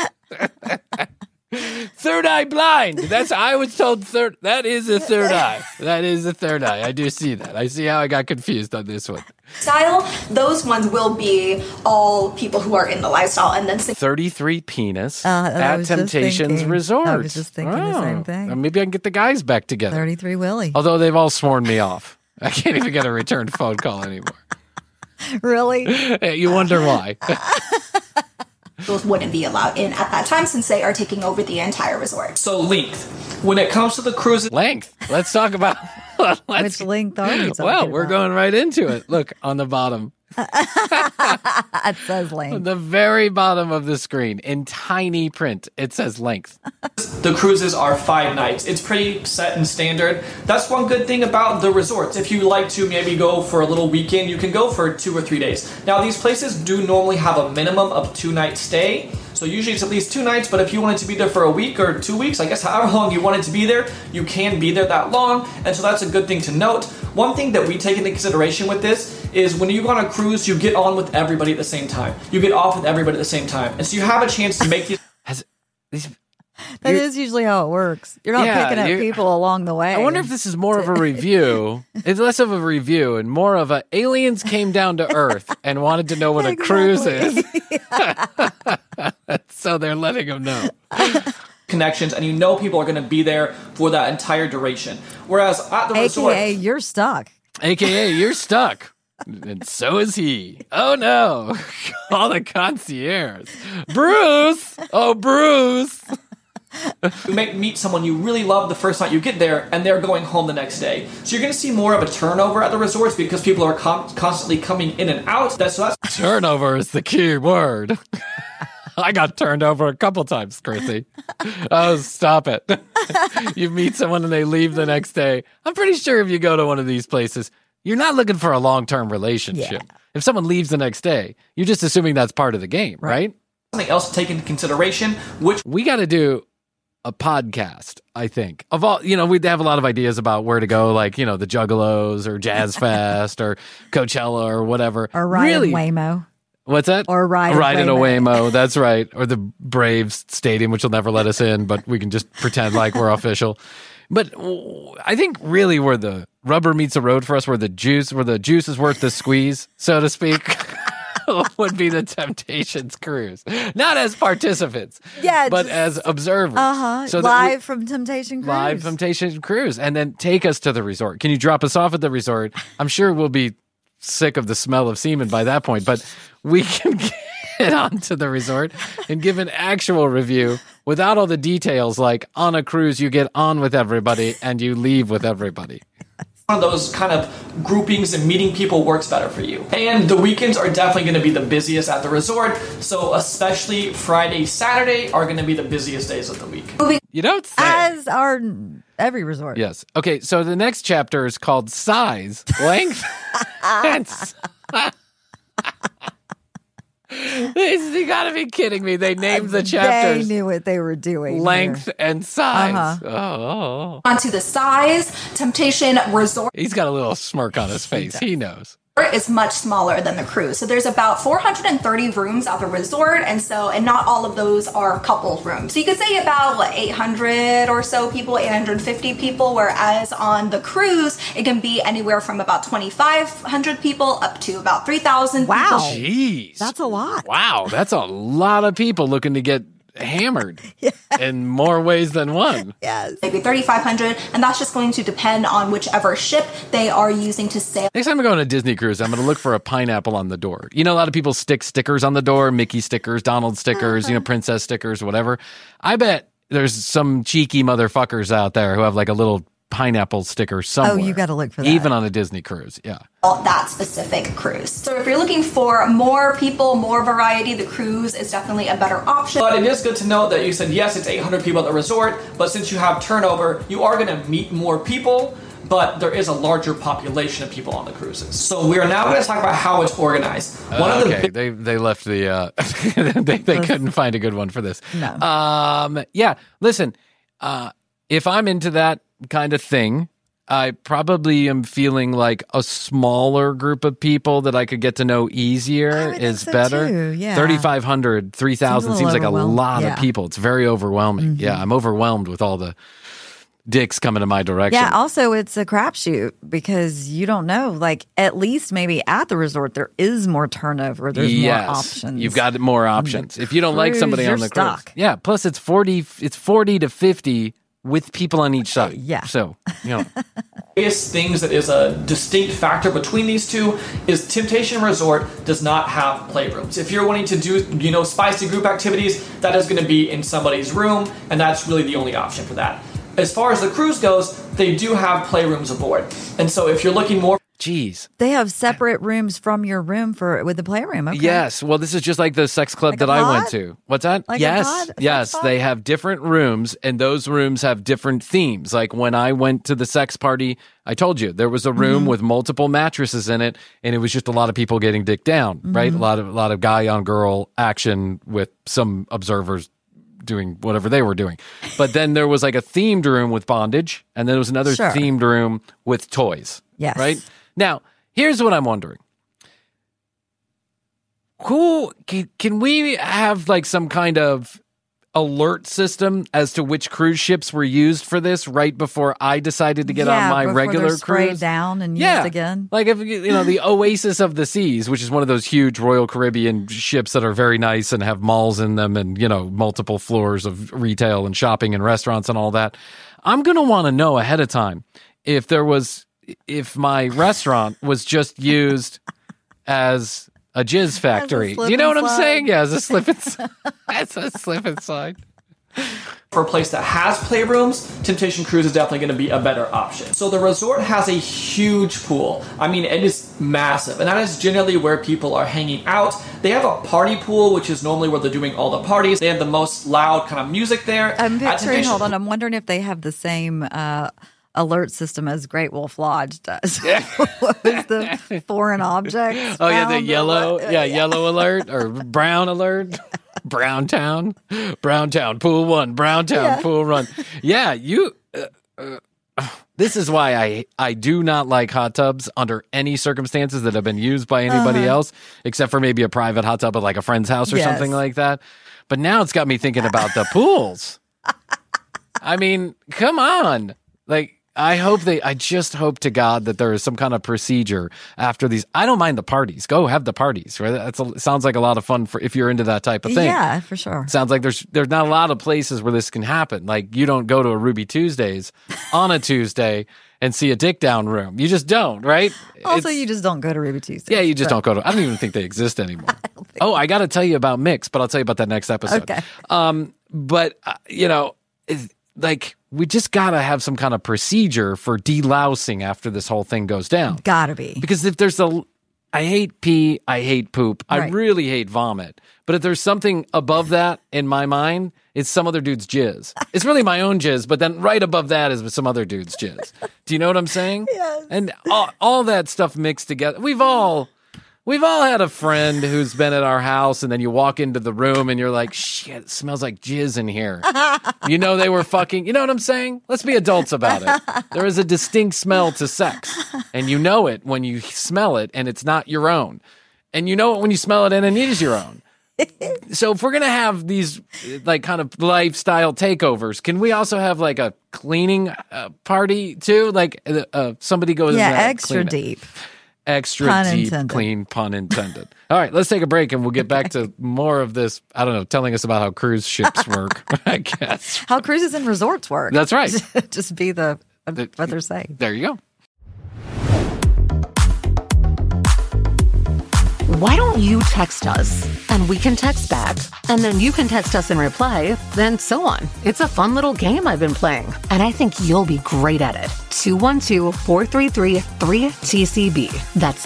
Third eye blind. I was told that is a third eye. That is a third eye. I do see that. I see how I got confused on this one. Style, those ones will be all people who are in the lifestyle, and then 33 penis at Temptations Resort. I was just thinking the same thing. Maybe I can get the guys back together. 33 Willie. Although they've all sworn me off. I can't even get a return phone call anymore. Really? You wonder why. Those wouldn't be allowed in at that time since they are taking over the entire resort. So length. When it comes to the cruises... Length. Let's talk about... Which length are you talking Well, we're going right into it. Look, on the bottom. It says length. On the very bottom of the screen, in tiny print, it says length. The cruises are 5 nights. It's pretty set and standard. That's one good thing about the resorts. If you like to maybe go for a little weekend, you can go for 2 or 3 days. Now, these places do normally have a minimum of 2-night stay. So usually it's at least 2 nights, but if you wanted to be there for a week or 2 weeks, I guess however long you wanted to be there, you can be there that long. And so that's a good thing to note. One thing that we take into consideration with this is when you go on a cruise, you get on with everybody at the same time. You get off with everybody at the same time. And so you have a chance to make these... That is usually how it works. You're not picking up people along the way. I wonder if this is more of a review. It's less of a review and more of a aliens came down to Earth and wanted to know what a cruise is. So they're letting them know. Connections, and people are going to be there for that entire duration. Whereas at the resort... AKA, you're stuck. AKA, you're stuck. And so is he. Oh, no. Call the concierge. Bruce! Oh, Bruce! You may meet someone you really love the first night you get there, and they're going home the next day. So you're going to see more of a turnover at the resorts because people are constantly coming in and out. Turnover is the key word. I got turned over a couple times, Chrissy. Oh, stop it. You meet someone and they leave the next day. I'm pretty sure if you go to one of these places, you're not looking for a long-term relationship. Yeah. If someone leaves the next day, you're just assuming that's part of the game, right? Something else to take into consideration, which we got to do a podcast, I think. Of all, we have a lot of ideas about where to go, like, the Juggalos or Jazz Fest or Coachella or whatever. Or Ride in Waymo. What's that? Or Ride in a Waymo. That's right. Or the Braves Stadium, which will never let us in, but we can just pretend like we're official. But I think really where the rubber meets the road for us, where the juice is worth the squeeze, so to speak, would be the Temptations cruise. Not as participants, but as observers. So live from Temptation Cruise. Live from Temptation Cruise. And then take us to the resort. Can you drop us off at the resort? I'm sure we'll be sick of the smell of semen by that point, but we can get onto the resort and give an actual review without all the details, like on a cruise you get on with everybody and you leave with everybody. One of those kind of groupings and meeting people works better for you. And the weekends are definitely going to be the busiest at the resort, so especially Friday, Saturday are going to be the busiest days of the week. You don't say. As are every resort. Yes. Okay, so the next chapter is called Size, Length, and You gotta be kidding me. They named the chapters. They knew what they were doing. Length here. And size. Oh. Onto the size, Temptation Resort. He's got a little smirk on his face. He knows. Is much smaller than the cruise. So there's about 430 rooms at the resort, and not all of those are couple rooms. So you could say about 800 or so people, 850 people, whereas on the cruise, it can be anywhere from about 2,500 people up to about 3,000 wow. people. Jeez. That's a lot. Wow, that's a lot of people looking to get hammered in more ways than one. Yes. Maybe 3,500, and that's just going to depend on whichever ship they are using to sail. Next time I go on a Disney cruise, I'm going to look for a pineapple on the door. You know, a lot of people stick stickers on the door, Mickey stickers, Donald stickers, princess stickers, whatever. I bet there's some cheeky motherfuckers out there who have like a little pineapple sticker somewhere. Oh, you got to look for that. Even on a Disney cruise, yeah. That specific cruise. So if you're looking for more people, more variety, the cruise is definitely a better option. But it is good to know that you said, yes, it's 800 people at the resort, but since you have turnover, you are going to meet more people, but there is a larger population of people on the cruises. So we are now going to talk about how it's organized. They left the they couldn't find a good one for this. No. Yeah, listen, if I'm into that kind of thing, I probably am feeling like a smaller group of people that I could get to know easier is better. Too, yeah. 3,500, 3,000 seems like a lot of Yeah. people. It's very overwhelming. Mm-hmm. Yeah, I'm overwhelmed with all the dicks coming in my direction. Yeah, also it's a crapshoot because you don't know. Like at least maybe at the resort there is more turnover. There's more options. You've got more options. If you don't like somebody on the cruise. Yeah, plus it's 40 to 50 with people on each side. Yeah. So, biggest things that is a distinct factor between these two is Temptation Resort does not have playrooms. If you're wanting to do, spicy group activities, that is going to be in somebody's room, and that's really the only option for that. As far as the cruise goes, they do have playrooms aboard. And so if you're looking more... Jeez. They have separate rooms from your room with the playroom. Okay. Yes. Well, this is just like the sex club that I went to. What's that? Like yes. Yes. They have different rooms, and those rooms have different themes. Like when I went to the sex party, I told you there was a room with multiple mattresses in it, and it was just a lot of people getting dicked down, right? A lot of guy on girl action with some observers doing whatever they were doing. But then there was like a themed room with bondage, and then there was another themed room with toys. Yes. Right? Now, here's what I'm wondering. Can we have like some kind of alert system as to which cruise ships were used for this right before I decided to get on my regular cruise? Down and used again. Like if the Oasis of the Seas, which is one of those huge Royal Caribbean ships that are very nice and have malls in them and multiple floors of retail and shopping and restaurants and all that. I'm going to want to know ahead of time if my restaurant was just used as a jizz factory. Do you know what I'm saying? Yeah, as a slip and slide. That's a slip and slide. For a place that has playrooms, Temptation Cruise is definitely going to be a better option. So the resort has a huge pool. I mean, it is massive, and that is generally where people are hanging out. They have a party pool, which is normally where they're doing all the parties. They have the most loud kind of music there. I'm picturing, hold on, I'm wondering if they have the same alert system as Great Wolf Lodge does. What was the foreign objects? Oh, yeah, the yellow. Yellow alert or brown alert. Brown Town, pool 1, Brown Town, pool run. Yeah, this is why I do not like hot tubs under any circumstances that have been used by anybody else, except for maybe a private hot tub at like a friend's house or something like that. But now it's got me thinking about the pools. I mean, come on. Like, I just hope to God that there is some kind of procedure after these. I don't mind the parties. Go have the parties, right? Sounds like a lot of fun if you're into that type of thing. Yeah, for sure. Sounds like there's not a lot of places where this can happen. Like you don't go to a Ruby Tuesdays on a Tuesday and see a dick down room. You just don't, right? Also, you just don't go to Ruby Tuesdays. Yeah, you just don't go to. I don't even think they exist anymore. I got to tell you about Mix, but I'll tell you about that next episode. Okay. But we just got to have some kind of procedure for delousing after this whole thing goes down. Gotta be. Because if there's I hate pee, I hate poop, I really hate vomit. But if there's something above that in my mind, it's some other dude's jizz. It's really my own jizz, but then right above that is some other dude's jizz. Do you know what I'm saying? Yes. And all that stuff mixed together. We've all had a friend who's been at our house, and then you walk into the room and you're like, shit, it smells like jizz in here. They were fucking, you know what I'm saying? Let's be adults about it. There is a distinct smell to sex, and you know it when you smell it and it's not your own. And you know it when you smell it and it is your own. So if we're going to have these like kind of lifestyle takeovers, can we also have like a cleaning party too? Like somebody goes extra deep. extra Pun deep, intended. clean, pun intended. All right, let's take a break and we'll get back to more of this, I don't know, telling us about how cruise ships work, I guess. How cruises and resorts work. That's right. Just be what they're saying. There you go. Why don't you text us and we can text back, and then you can text us and reply, then so on. It's a fun little game I've been playing, and I think you'll be great at it. 212-433-3TCB. That's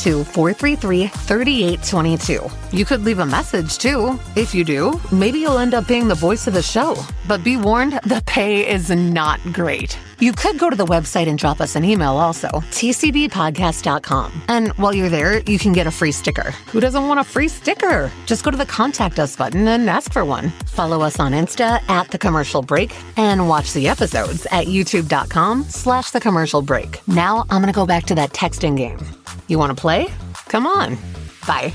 212-433-3822. You could leave a message too. If you do, maybe you'll end up being the voice of the show. But be warned, the pay is not great. You could go to the website and drop us an email also, tcbpodcast.com. And while you're there, you can get a free sticker. Who doesn't want a free sticker? Just go to the Contact Us button and ask for one. Follow us on Insta @The Commercial Break and watch the episodes at youtube.com/The Commercial Break. Now I'm going to go back to that texting game. You want to play? Come on. Bye.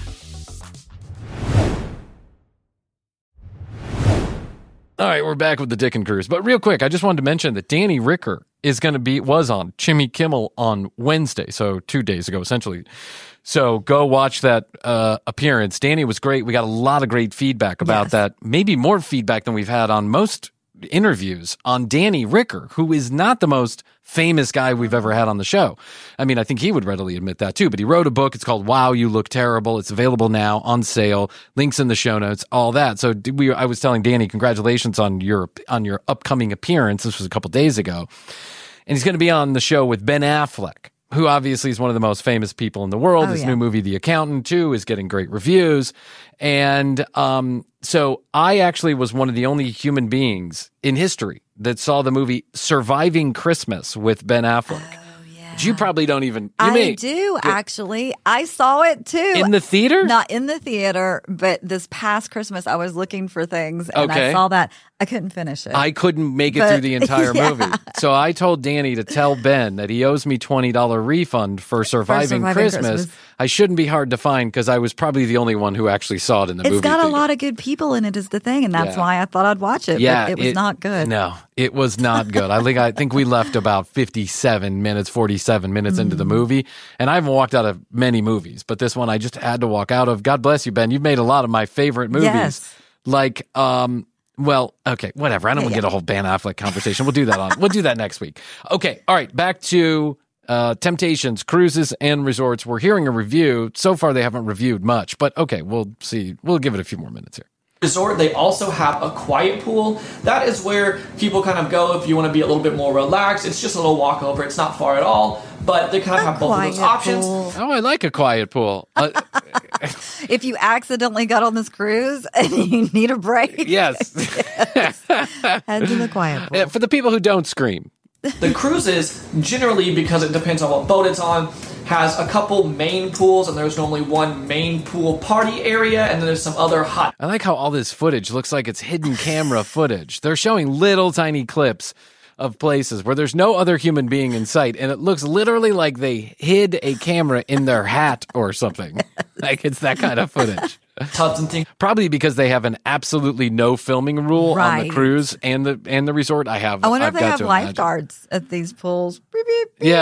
All right, we're back with the Dick and Cruise. But real quick, I just wanted to mention that Danny Ricker was on Jimmy Kimmel on Wednesday, so 2 days ago, essentially. So go watch that appearance. Danny was great. We got a lot of great feedback about that. Maybe more feedback than we've had on most interviews on Danny Ricker, who is not the most famous guy we've ever had on the show. I mean, I think he would readily admit that too, but he wrote a book. It's called Wow, You Look Terrible. It's available now on sale. Links in the show notes, all that. So I was telling Danny, congratulations on your upcoming appearance. This was a couple days ago. And he's going to be on the show with Ben Affleck, who obviously is one of the most famous people in the world. His new movie, The Accountant, too, is getting great reviews. And so I actually was one of the only human beings in history that saw the movie Surviving Christmas with Ben Affleck. You probably don't even... I do, actually. I saw it, too. In the theater? Not in the theater, but this past Christmas, I was looking for things, and I saw that. I couldn't finish it. I couldn't make it through the entire movie. So I told Danny to tell Ben that he owes me $20 refund for Surviving Christmas. I shouldn't be hard to find because I was probably the only one who actually saw it in the movie. It's got a lot of good people in it is the thing, and that's why I thought I'd watch it. Yeah, but it was not good. No, it was not good. I think we left about 47 minutes into the movie, and I haven't walked out of many movies, but this one I just had to walk out of. God bless you, Ben. You've made a lot of my favorite movies. Yes. Like, well, okay, whatever. I don't want to get a whole Ben Affleck conversation. We'll do that next week. Okay, all right, back to Temptations, Cruises, and Resorts. We're hearing a review. So far, they haven't reviewed much, but okay, we'll see. We'll give it a few more minutes here. Resort, they also have a quiet pool. That is where people kind of go if you want to be a little bit more relaxed. It's just a little walkover. It's not far at all, but they kind of have both of those options. Oh, I like a quiet pool. If you accidentally got on this cruise and you need a break, yes. Head to the quiet pool. For the people who don't scream. The cruises, generally, because it depends on what boat it's on, has a couple main pools, and there's normally one main pool party area, and then there's some other hot... I like how all this footage looks like it's hidden camera footage. They're showing little tiny clips of places where there's no other human being in sight, and it looks literally like they hid a camera in their hat or something. Like it's that kind of footage. Tubs and things. Probably because they have an absolutely no filming rule on the cruise and the resort. I wonder if they have lifeguards at these pools. Beep, beep, beep.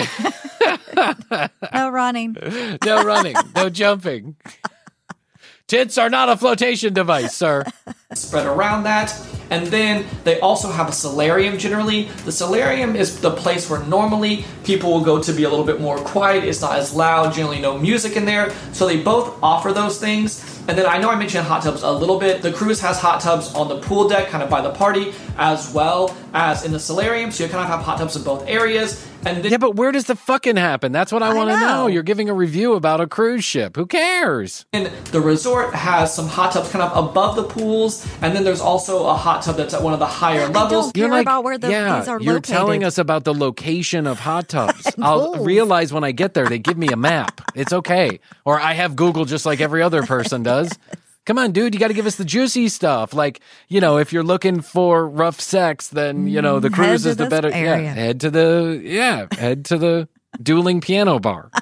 Yeah. No running. No running. No jumping. Tits are not a flotation device, sir. Spread around that. And then they also have a solarium generally. The solarium is the place where normally people will go to be a little bit more quiet. It's not as loud, generally no music in there. So they both offer those things. And then I know I mentioned hot tubs a little bit. The cruise has hot tubs on the pool deck, kind of by the party, as well as in the solarium. So you kind of have hot tubs in both areas. And then, yeah, but where does the fucking happen? That's what I want to know. You're giving a review about a cruise ship. Who cares? And the resort has some hot tubs kind of above the pools, and then there's also a hot tub that's at one of the higher levels. I don't care about where these are located. You're telling us about the location of hot tubs. I'll realize when I get there, they give me a map. It's okay. Or I have Google just like every other person does. Come on, dude, you got to give us the juicy stuff. Like, if you're looking for rough sex, then, the cruise is the better. Area. Yeah, head to the dueling piano bar.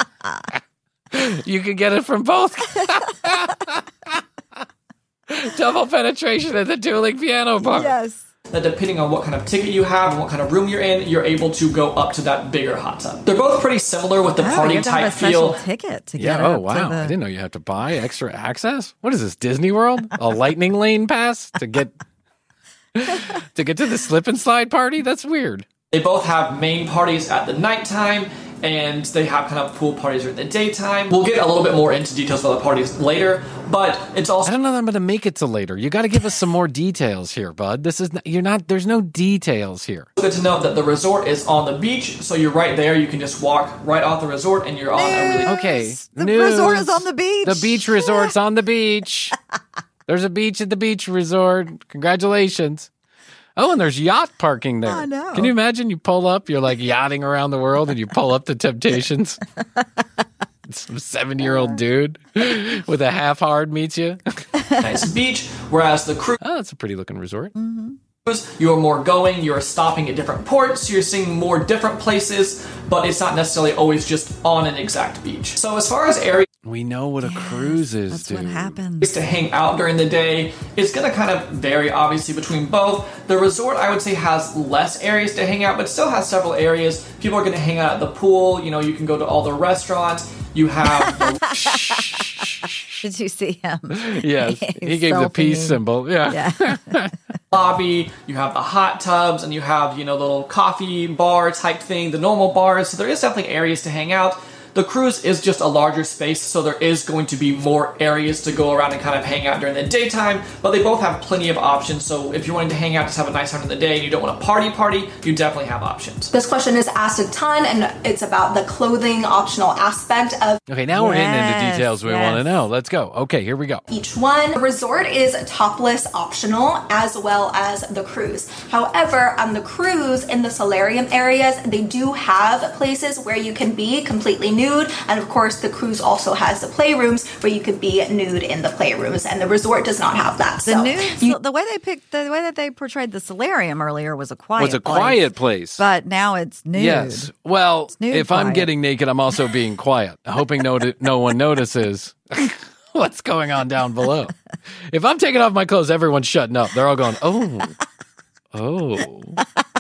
You can get it from both. Double penetration at the dueling piano bar. Yes. that depending on what kind of ticket you have and what kind of room you're in, you're able to go up to that bigger hot tub. They're both pretty similar with the party type feel. Ticket to get up wow. To I didn't know you have to buy extra access. What is this, Disney World? A lightning lane pass to get to the slip and slide party? That's weird. They both have main parties at the nighttime, and they have kind of pool parties during the daytime. We'll get a little bit more into details about the parties later, but it's also... I don't know that I'm going to make it to later. You got to give us some more details here, bud. There's no details here. Good to know that the resort is on the beach, so you're right there. You can just walk right off the resort, and you're on a really... Okay. The resort is on the beach. The beach resort's on the beach. There's a beach at the beach resort. Congratulations. Oh, and there's yacht parking there. I know. Can you imagine? You pull up, you're like yachting around the world, and you pull up to Temptations. Some 70-year-old dude with a half hard meets you. Nice beach, whereas the cruise... Oh, that's a pretty looking resort. Mm-hmm. You're more going, you're stopping at different ports, you're seeing more different places, but it's not necessarily always just on an exact beach. So as far as areas... We know what a cruise is, that's dude. what happens. To hang out during the day, it's going to kind of vary, obviously, between both. The resort, I would say, has less areas to hang out, but still has several areas. People are going to hang out at the pool. You know, you can go to all the restaurants. You have... Did you see him? Yes, he gave the peace symbol. Yeah. Lobby, you have the hot tubs, and you have, you know, the little coffee bar type thing, the normal bars. So there is definitely areas to hang out. The cruise is just a larger space, so there is going to be more areas to go around and kind of hang out during the daytime, but they both have plenty of options. So if you're wanting to hang out, just have a nice time in the day, and you don't want to party, you definitely have options. This question is asked a ton, and it's about the clothing optional aspect of... Okay, now we're getting into details we want to know. Let's go. Okay, here we go. Each one. The resort is topless optional, as well as the cruise. However, on the cruise, in the solarium areas, they do have places where you can be completely nude, and of course the cruise also has the playrooms where you could be nude in the playrooms, and the resort does not have that. The way that they portrayed the solarium earlier was a quiet place, but now it's nude. Yes. Well, if quiet. I'm getting naked, I'm also being quiet, hoping no one notices what's going on down below. If I'm taking off my clothes, everyone's shutting up. They're all going, oh.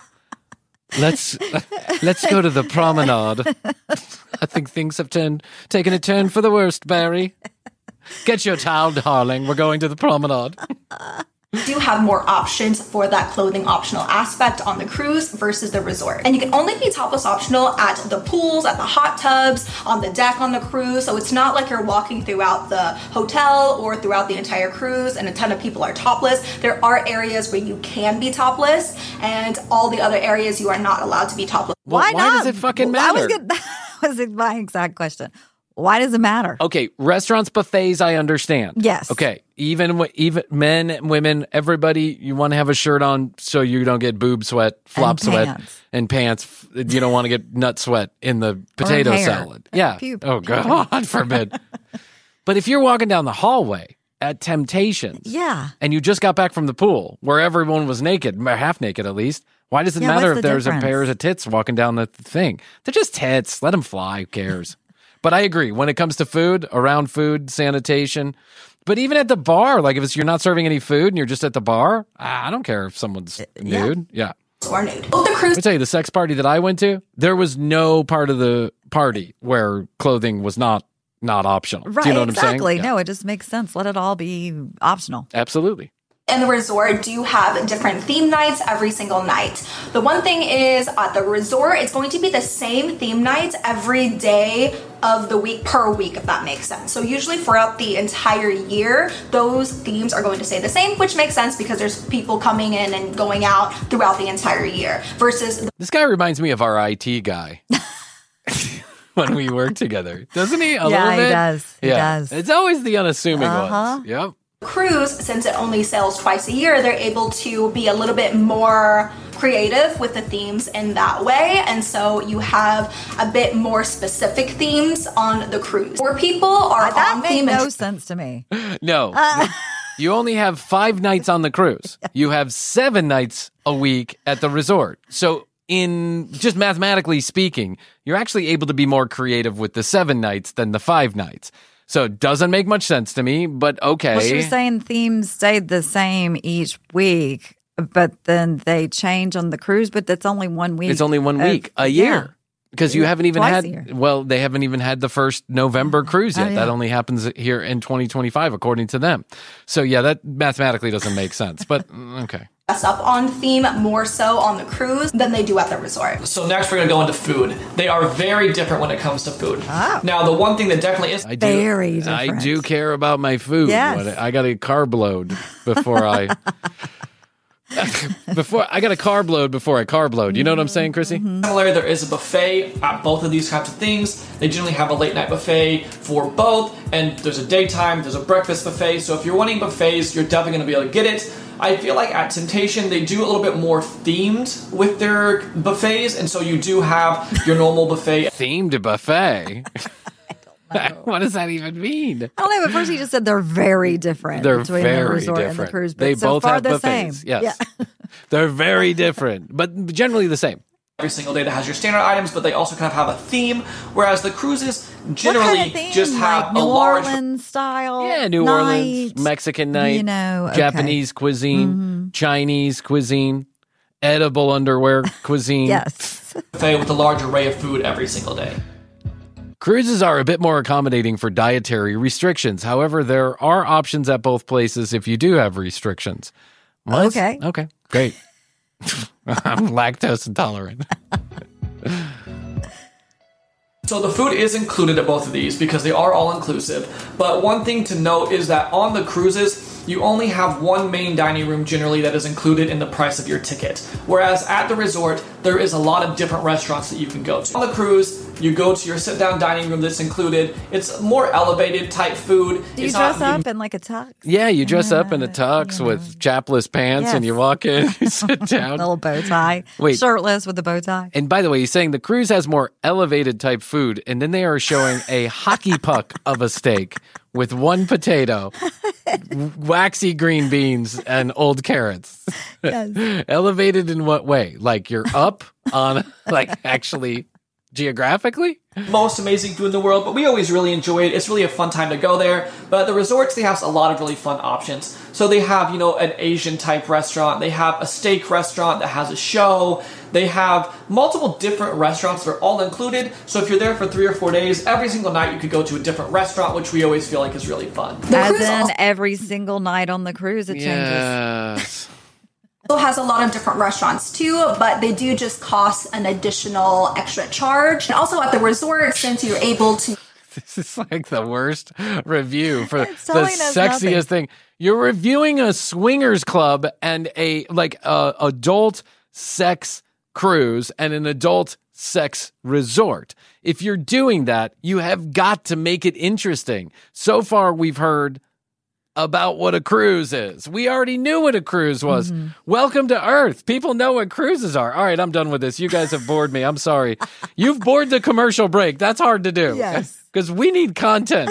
Let's go to the promenade. I think things have taken a turn for the worst, Barry. Get your towel, darling. We're going to the promenade. Do have more options for that clothing optional aspect on the cruise versus the resort. And you can only be topless optional at the pools, at the hot tubs, on the deck on the cruise. So it's not like you're walking throughout the hotel or throughout the entire cruise and a ton of people are topless. There are areas where you can be topless, and all the other areas you are not allowed to be topless. Why not? Why does it fucking matter? That was my exact question. Why does it matter? Okay, restaurants, buffets, I understand. Yes. Okay, even men, women, everybody, you want to have a shirt on so you don't get boob sweat, flop sweat, and pants. You don't want to get nut sweat in the potato salad. Yeah. Oh, God forbid. But if you're walking down the hallway at Temptations, and you just got back from the pool where everyone was naked, half naked at least, why does it matter if there's a pair of tits walking down the thing? They're just tits. Let them fly. Who cares? But I agree, when it comes to food, around food, sanitation, but even at the bar, like if you're not serving any food and you're just at the bar, I don't care if someone's nude. Yeah. Or nude. Both the cruise. Let me tell you, the sex party that I went to, there was no part of the party where clothing was not optional. Right, do you know what I'm saying? Exactly. No, it just makes sense. Let it all be optional. Absolutely. And the resort do have different theme nights every single night. The one thing is at the resort, it's going to be the same theme nights every day of the week per week, if that makes sense. So usually throughout the entire year, those themes are going to stay the same, which makes sense because there's people coming in and going out throughout the entire year versus... This guy reminds me of our IT guy. When we work together. Doesn't he? A little bit? He does. He does. It's always the unassuming ones. Yep. Cruise, since it only sails twice a year, they're able to be a little bit more creative with the themes in that way, and so you have a bit more specific themes on the cruise. Where people are that on made theme. No sense to me. No. You only have 5 nights on the cruise. You have 7 nights a week at the resort. So in just mathematically speaking, you're actually able to be more creative with the 7 nights than the 5 nights. So it doesn't make much sense to me, but okay. Well, you're saying themes stayed the same each week. But then they change on the cruise, but that's only 1 week. It's only 1 week a year. Because you haven't even they haven't even had the first November cruise yet. That only happens here in 2025, according to them. So, yeah, that mathematically doesn't make sense. But, okay. Up on theme more so on the cruise than they do at the resort. So next we're going to go into food. They are very different when it comes to food. Oh. Now, the one thing that definitely is very different. I do care about my food. Yes. I got a carb load before I... I got a carb load before I carb load. You know what I'm saying, Chrissy? Similarly, there is a buffet at both of these types of things. They generally have a late night buffet for both, and there's a daytime, there's a breakfast buffet. So if you're wanting buffets, you're definitely going to be able to get it. I feel like at Temptation, they do a little bit more themed with their buffets, and so you do have your normal buffet. Themed buffet? What does that even mean? I don't know. At first, he just said they're very different between the resort and the cruise. But they so both far have the buffets. Same. Yes, they're very different, but generally the same. Every single day that has your standard items, but they also kind of have a theme. Whereas the cruises generally just have like a large New Orleans style. Yeah, New Orleans, Mexican night, Japanese cuisine, Chinese cuisine, edible underwear cuisine. Yes, buffet with a large array of food every single day. Cruises are a bit more accommodating for dietary restrictions. However, there are options at both places if you do have restrictions. What? Okay, great. I'm lactose intolerant. So the food is included at both of these because they are all inclusive. But one thing to note is that on the cruises, you only have one main dining room generally that is included in the price of your ticket. Whereas at the resort, there is a lot of different restaurants that you can go to. On the cruise, you go to your sit-down dining room that's included. It's more elevated type food. Do you dress up in like a tux? Yeah, you dress up in a tux with chapless pants and you walk in, you sit down. Little bow tie. Wait. Shirtless with a bow tie. And by the way, he's saying the cruise has more elevated type food, and then they are showing a hockey puck of a steak with one potato, waxy green beans, and old carrots. Yes. Elevated in what way? Like you're up on, like actually geographically? Most amazing food in the world, but we always really enjoy it. It's really a fun time to go there. But at the resorts, they have a lot of really fun options. So they have, an Asian type restaurant. They have a steak restaurant that has a show. They have multiple different restaurants that are all included. So if you're there for 3 or 4 days, every single night you could go to a different restaurant, which we always feel like is really fun. As in every single night on the cruise, it changes. Yes. It has a lot of different restaurants too, but they do just cost an additional extra charge. And also at the resort, since you're able to... This is like the worst review for the sexiest thing. You're reviewing a swingers club and a adult sex cruise and an adult sex resort. If you're doing that, you have got to make it interesting. So far, we've heard about what a cruise is. We already knew what a cruise was. Mm-hmm. Welcome to Earth. People know what cruises are. All right, I'm done with this. You guys have bored me. I'm sorry. You've bored the commercial break. That's hard to do. Yes. Because we need content.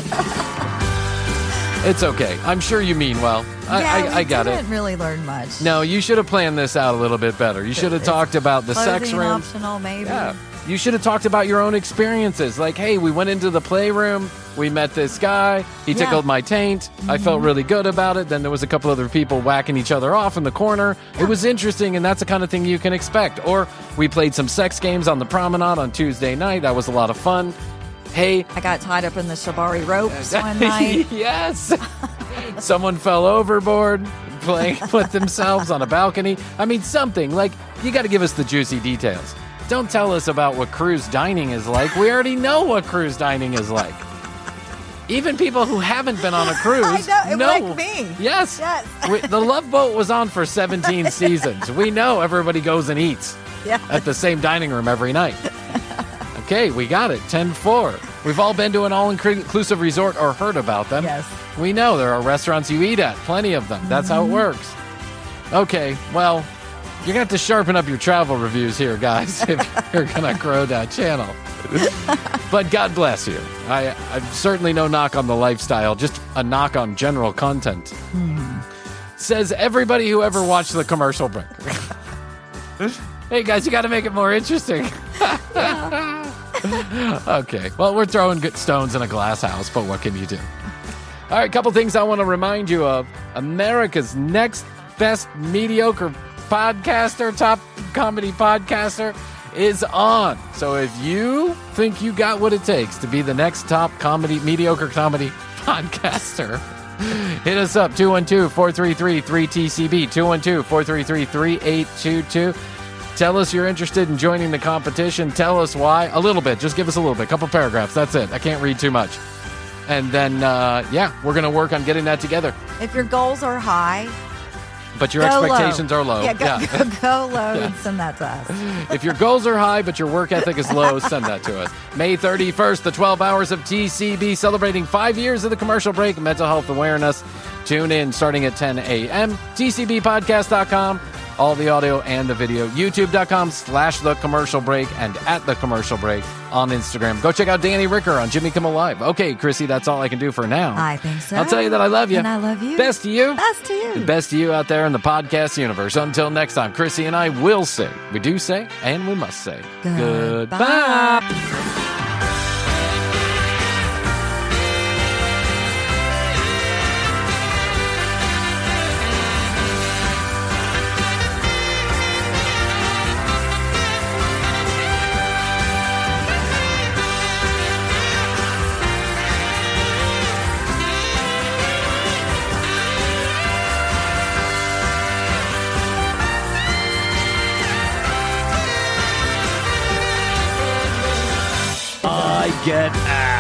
It's okay. I'm sure you mean well. I got it. We didn't really learn much. No, you should have planned this out a little bit better. You should have talked about the sex room. Optional, maybe. Yeah. You should have talked about your own experiences. Like, hey, we went into the playroom. We met this guy. He tickled my taint. Mm-hmm. I felt really good about it. Then there was a couple other people whacking each other off in the corner. Yeah. It was interesting, and that's the kind of thing you can expect. Or we played some sex games on the promenade on Tuesday night. That was a lot of fun. Hey. I got tied up in the shibari ropes one night. Yes. Someone fell overboard, put themselves on a balcony. I mean, something. Like, you got to give us the juicy details. Don't tell us about what cruise dining is like. We already know what cruise dining is like. Even people who haven't been on a cruise know. Like me. Yes. The Love Boat was on for 17 seasons. We know everybody goes and eats at the same dining room every night. Okay, we got it. 10-4. We've all been to an all-inclusive resort or heard about them. Yes. We know there are restaurants you eat at. Plenty of them. That's how it works. Okay, well, you're going to have to sharpen up your travel reviews here, guys, if you're going to grow that channel. But God bless you. I certainly no knock on the lifestyle, just a knock on general content. Says everybody who ever watched the commercial break. Hey, guys, you got to make it more interesting. Okay, well, we're throwing good stones in a glass house, but what can you do? All right, a couple things I want to remind you of. America's Next best mediocre podcaster, top comedy podcaster is on. So if you think you got what it takes to be the next top mediocre comedy podcaster, hit us up, 212-433-3TCB, 212-433-3822. Tell us you're interested in joining the competition. Tell us why. A little bit. Just give us a little bit. A couple paragraphs. That's it. I can't read too much. And then, we're going to work on getting that together. If your goals are high, but your expectations are low. Go low and send that to us. If your goals are high, but your work ethic is low, send that to us. May 31st, the 12 hours of TCB, celebrating 5 years of the commercial break and mental health awareness. Tune in starting at 10 a.m. TCBpodcast.com. All the audio and the video. YouTube.com/The Commercial Break and @The Commercial Break on Instagram. Go check out Danny Ricker on Jimmy Kimmel Live. Okay, Chrissy, that's all I can do for now. I think so. I'll tell you that I love you. And I love you. Best to you. Best to you. And best to you out there in the podcast universe. Until next time, Chrissy and I will say, we do say, and we must say, goodbye. Get